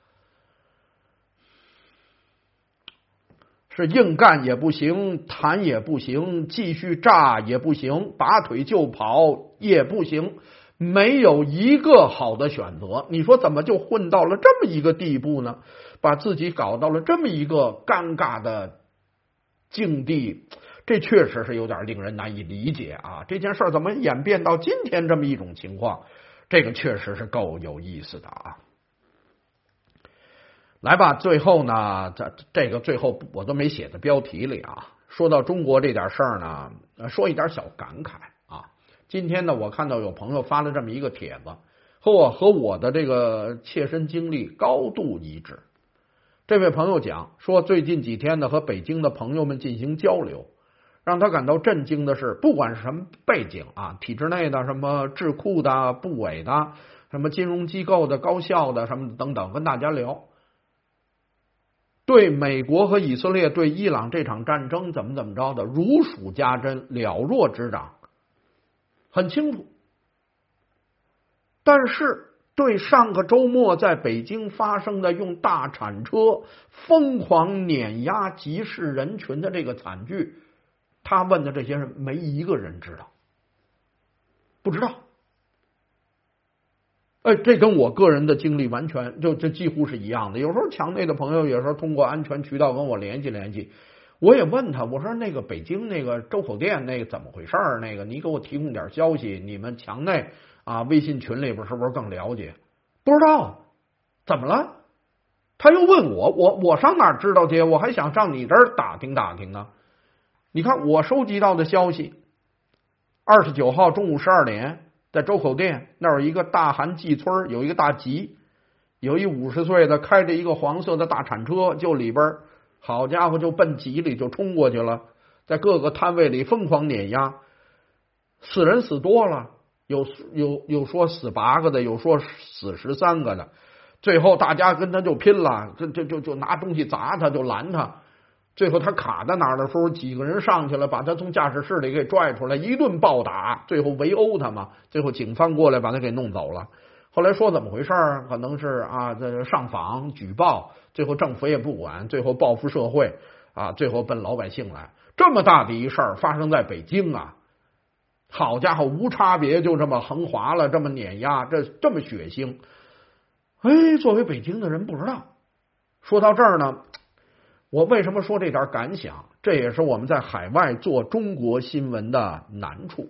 是硬干也不行，谈也不行，继续炸也不行，拔腿就跑也不行，没有一个好的选择。你说怎么就混到了这么一个地步呢？把自己搞到了这么一个尴尬的境地， 这确实是有点令人难以理解啊！这件事儿怎么演变到今天这么一种情况？这个确实是够有意思的啊！来吧，最后呢，这这个最后我都没写在标题里啊。说到中国这点事儿呢，说一点小感慨啊。今天呢，我看到有朋友发了这么一个帖子，和我和我的这个切身经历高度一致。这位朋友讲说，最近几天呢，和北京的朋友们进行交流，让他感到震惊的是，不管是什么背景啊，体制内的、什么智库的、部委的、什么金融机构的、高校的什么等等，跟大家聊。对美国和以色列对伊朗这场战争怎么怎么着的如数家珍，了若指掌，很清楚。但是对上个周末在北京发生的用大铲车疯狂碾压集市人群的这个惨剧，他问的这些人没一个人知道，不知道。哎，这跟我个人的经历完全就这几乎是一样的。有时候墙内的朋友有时候通过安全渠道跟我联系联系，我也问他，我说那个北京那个周口店那个怎么回事儿？那个你给我提供点消息，你们墙内啊微信群里边是不是更了解？不知道，怎么了？他又问我，我我上哪知道去？我还想上你这儿打听打听呢。你看我收集到的消息，二十九号中午十二点。在周口店那儿有一个大韩济村，有一个大集，有一五十岁的开着一个黄色的大铲车，就里边好家伙就奔集里就冲过去了，在各个摊位里疯狂碾压，死人死多了，有有有说死八个的，有说死十三个的，最后大家跟他就拼了，就就就就拿东西砸他，就拦他。最后他卡在哪儿的时候，几个人上去了，把他从驾驶室里给拽出来，一顿暴打，最后围殴他嘛。最后警方过来把他给弄走了。后来说怎么回事？可能是啊，这上访举报，最后政府也不管，最后报复社会啊，最后奔老百姓来。这么大的一事儿发生在北京啊，好家伙，无差别就这么横划了，这么碾压，这这么血腥。哎，作为北京的人不知道。说到这儿呢。我为什么说这点感想？这也是我们在海外做中国新闻的难处。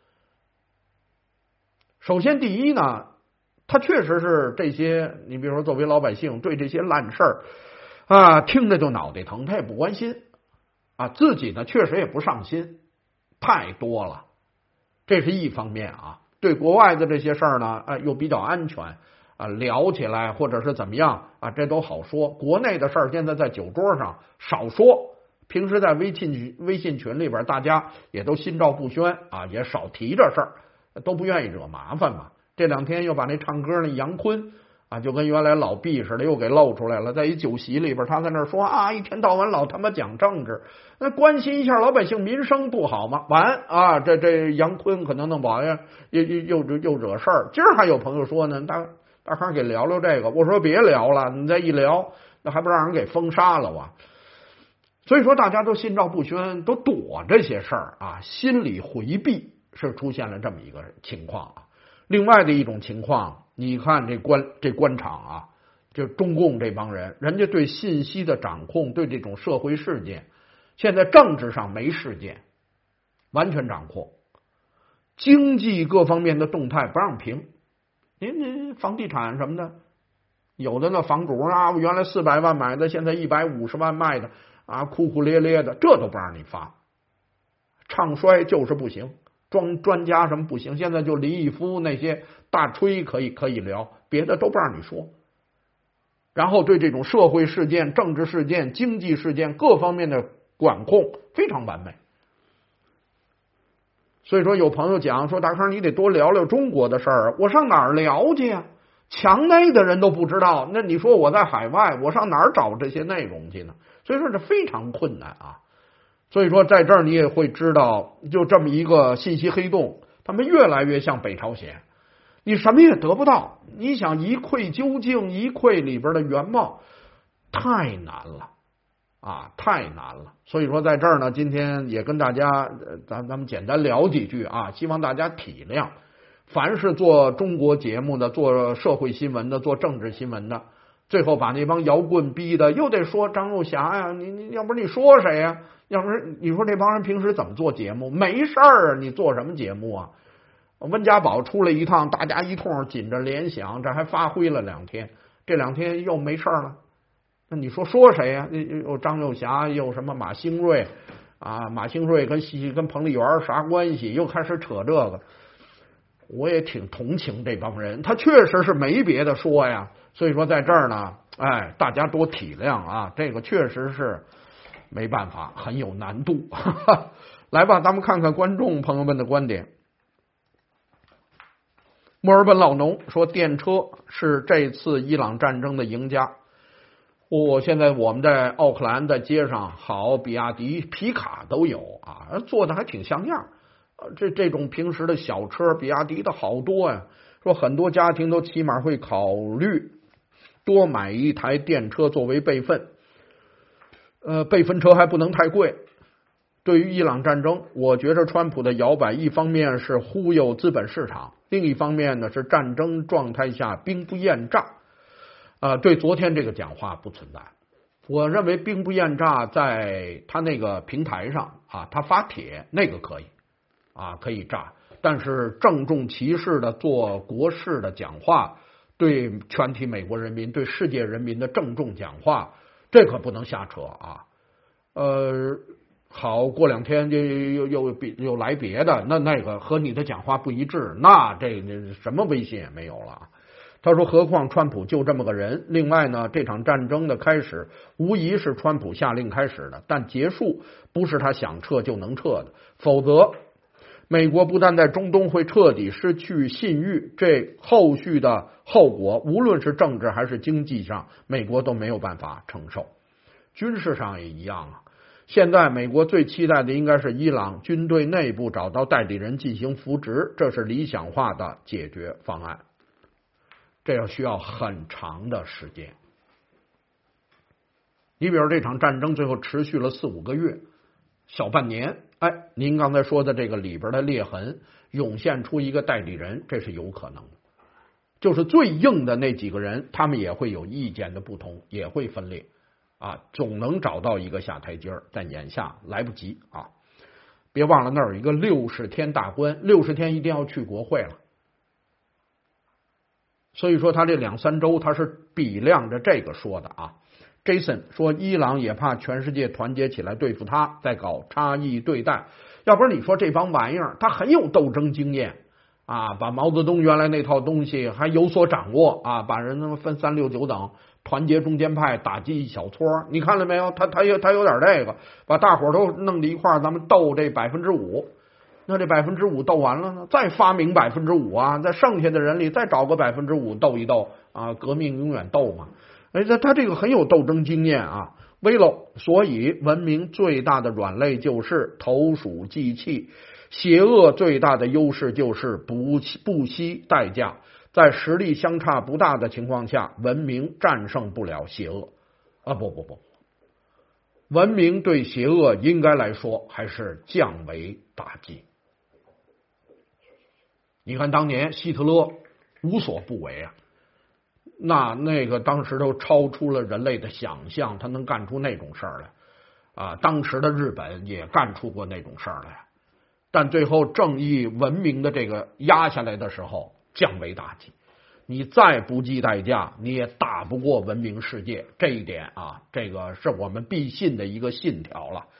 首先，第一呢，他确实是这些，你比如说作为老百姓，对这些烂事儿啊，听着就脑袋疼，他也不关心啊，自己呢确实也不上心，太多了，这是一方面啊。对国外的这些事儿呢，啊，又比较安全。啊，聊起来或者是怎么样啊，这都好说。国内的事儿现在在酒桌上少说，平时在微信群微信群里边，大家也都心照不宣啊，也少提这事儿，都不愿意惹麻烦嘛。这两天又把那唱歌那杨坤啊，就跟原来老毕似的，又给露出来了。在一酒席里边，他在那说啊，一天到晚老他妈讲政治，那关心一下老百姓民生不好吗？完啊，这这杨坤可能弄不好呀，又又又又惹事儿。今儿还有朋友说呢，大。大康给聊聊这个，我说别聊了，你再一聊，那还不让人给封杀了哇？所以说大家都心照不宣，都躲这些事儿啊，心理回避是出现了这么一个情况啊。另外的一种情况，你看这官这官场啊，就中共这帮人，人家对信息的掌控，对这种社会事件，现在政治上没事件，完全掌控，经济各方面的动态不让评。您您房地产什么的，有的那房主啊，原来四百万买的，现在一百五十万卖的啊，哭哭咧咧的，这都不让你发。唱衰就是不行，装专家什么不行，现在就李毅夫那些大吹可以可以聊，别的都不让你说。然后对这种社会事件、政治事件、经济事件各方面的管控非常完美。所以说，有朋友讲说，大康你得多聊聊中国的事儿，我上哪儿聊去呀？墙内的人都不知道，那你说我在海外，我上哪儿找这些内容去呢？所以说这非常困难啊。所以说在这儿你也会知道，就这么一个信息黑洞，他们越来越像北朝鲜，你什么也得不到，你想一窥究竟，一窥里边的原貌，太难了。啊，太难了。所以说，在这儿呢，今天也跟大家，咱咱们简单聊几句啊，希望大家体谅。凡是做中国节目的、做社会新闻的、做政治新闻的， 最后把那帮摇棍逼的又得说张幼霞呀，你你要不然你说谁呀？要不然你说这帮人平时怎么做节目？没事儿，你做什么节目啊？温家宝出来一趟，大家一通紧着联想，这还发挥了两天，这两天又没事儿了。那你说说谁呀？有张幼霞，又什么马兴瑞啊？马兴瑞跟西跟彭丽媛啥关系？又开始扯这个。我也挺同情这帮人，他确实是没别的说呀。所以说在这儿呢，哎，大家多体谅啊，这个确实是没办法，很有难度。来吧，咱们看看观众朋友们的观点。墨尔本老农说，电车是这次伊朗战争的赢家。我、哦、现在我们在奥克兰的街上，好，比亚迪、皮卡都有啊，做的还挺像样。这这种平时的小车，比亚迪的好多呀。说很多家庭都起码会考虑多买一台电车作为备份。呃，备份车还不能太贵。对于伊朗战争，我觉着川普的摇摆，一方面是忽悠资本市场，另一方面呢是战争状态下兵不厌诈。啊、呃，对昨天这个讲话不存在。我认为兵不厌诈在他那个平台上啊，他发帖那个可以啊，可以诈，但是郑重其事的做国事的讲话，对全体美国人民、对世界人民的郑重讲话，这可不能瞎扯啊。呃，好，过两天就又又又又来别的，那那个和你的讲话不一致，那这什么威信也没有了。他说，何况川普就这么个人。另外呢，这场战争的开始无疑是川普下令开始的，但结束不是他想撤就能撤的，否则美国不但在中东会彻底失去信誉，这后续的后果无论是政治还是经济上，美国都没有办法承受。军事上也一样啊。现在美国最期待的应该是伊朗军队内部找到代理人进行扶植，这是理想化的解决方案。这要需要很长的时间。你比如这场战争最后持续了四五个月，小半年，哎，您刚才说的这个里边的裂痕涌现出一个代理人，这是有可能的。就是最硬的那几个人，他们也会有意见的不同，也会分裂啊，总能找到一个下台阶儿，但眼下来不及啊！别忘了那儿有一个六十天大关，六十天一定要去国会了。所以说他这两三周他是比量着这个说的啊。Jason 说，伊朗也怕全世界团结起来对付他，在搞差异对待。要不然你说这帮玩意儿，他很有斗争经验啊，把毛泽东原来那套东西还有所掌握啊，把人他妈分三六九等，团结中间派，打击一小撮。你看了没有？他他有他有点这个，把大伙都弄到一块儿，咱们斗这百分之五。那这百分之五斗完了呢，再发明百分之五啊，在剩下的人里再找个百分之五斗一斗啊，革命永远斗嘛。哎，他他这个很有斗争经验啊。威喽，所以文明最大的软肋就是投鼠忌器，邪恶最大的优势就是不不惜代价。在实力相差不大的情况下，文明战胜不了邪恶啊！不不不，文明对邪恶应该来说还是降维打击。你看当年希特勒无所不为啊，那那个当时都超出了人类的想象，他能干出那种事儿来啊！当时的日本也干出过那种事儿来，但最后正义文明的这个压下来的时候，降维打击。你再不计代价，你也打不过文明世界。这一点啊，这个是我们必信的一个信条了。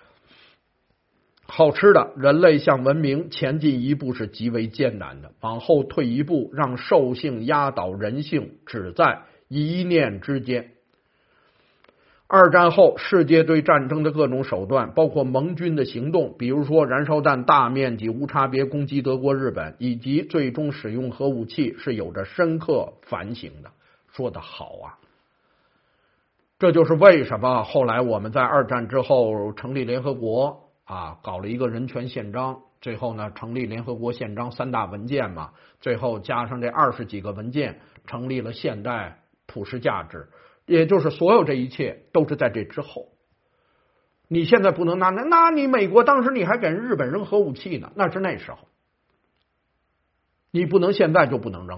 好吃的，人类向文明前进一步是极为艰难的，往后退一步，让兽性压倒人性，只在一念之间。二战后，世界对战争的各种手段，包括盟军的行动，比如说燃烧弹大面积无差别攻击德国、日本，以及最终使用核武器，是有着深刻反省的。说得好啊！这就是为什么后来我们在二战之后成立联合国啊，搞了一个人权宪章，最后呢成立联合国宪章三大文件嘛，最后加上这二十几个文件，成立了现代普世价值。也就是所有这一切都是在这之后。你现在不能拿那，那你美国当时你还给日本扔核武器呢，那是那时候，你不能现在就不能扔了。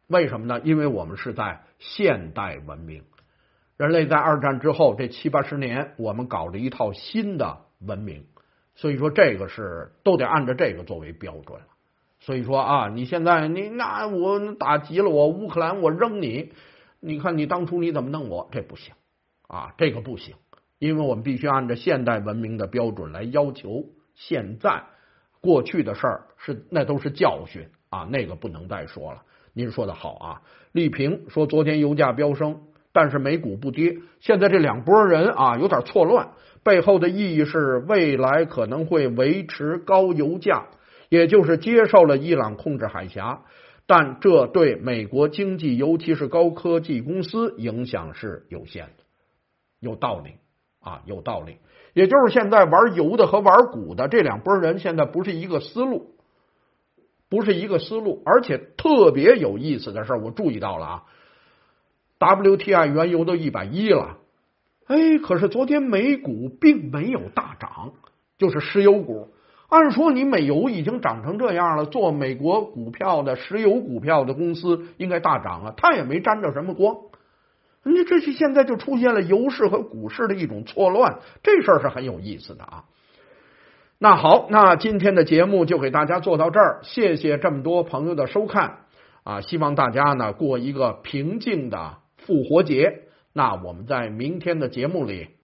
为什么呢？因为我们是在现代文明，人类在二战之后这七八十年，我们搞了一套新的文明，所以说这个是都得按照这个作为标准了。所以说啊，你现在你那我打急了我乌克兰我扔你，你看你当初你怎么弄我，这不行啊，这个不行，因为我们必须按照现代文明的标准来要求现在，过去的事儿是那都是教训啊，那个不能再说了。您说的好啊，丽萍说昨天油价飙升，但是美股不跌，现在这两拨人啊有点错乱，背后的意义是未来可能会维持高油价，也就是接受了伊朗控制海峡，但这对美国经济尤其是高科技公司影响是有限的，有道理啊，有道理。也就是现在玩油的和玩股的这两拨人现在不是一个思路，不是一个思路，而且特别有意思的事我注意到了啊 ，W T I 原油都一百一了，哎，可是昨天美股并没有大涨，就是石油股。按说你美油已经涨成这样了，做美国股票的石油股票的公司应该大涨啊，它也没沾着什么光。你这是现在就出现了油市和股市的一种错乱，这事儿是很有意思的啊。那好，那今天的节目就给大家做到这儿，谢谢这么多朋友的收看啊！希望大家呢过一个平静的复活节。那我们在明天的节目里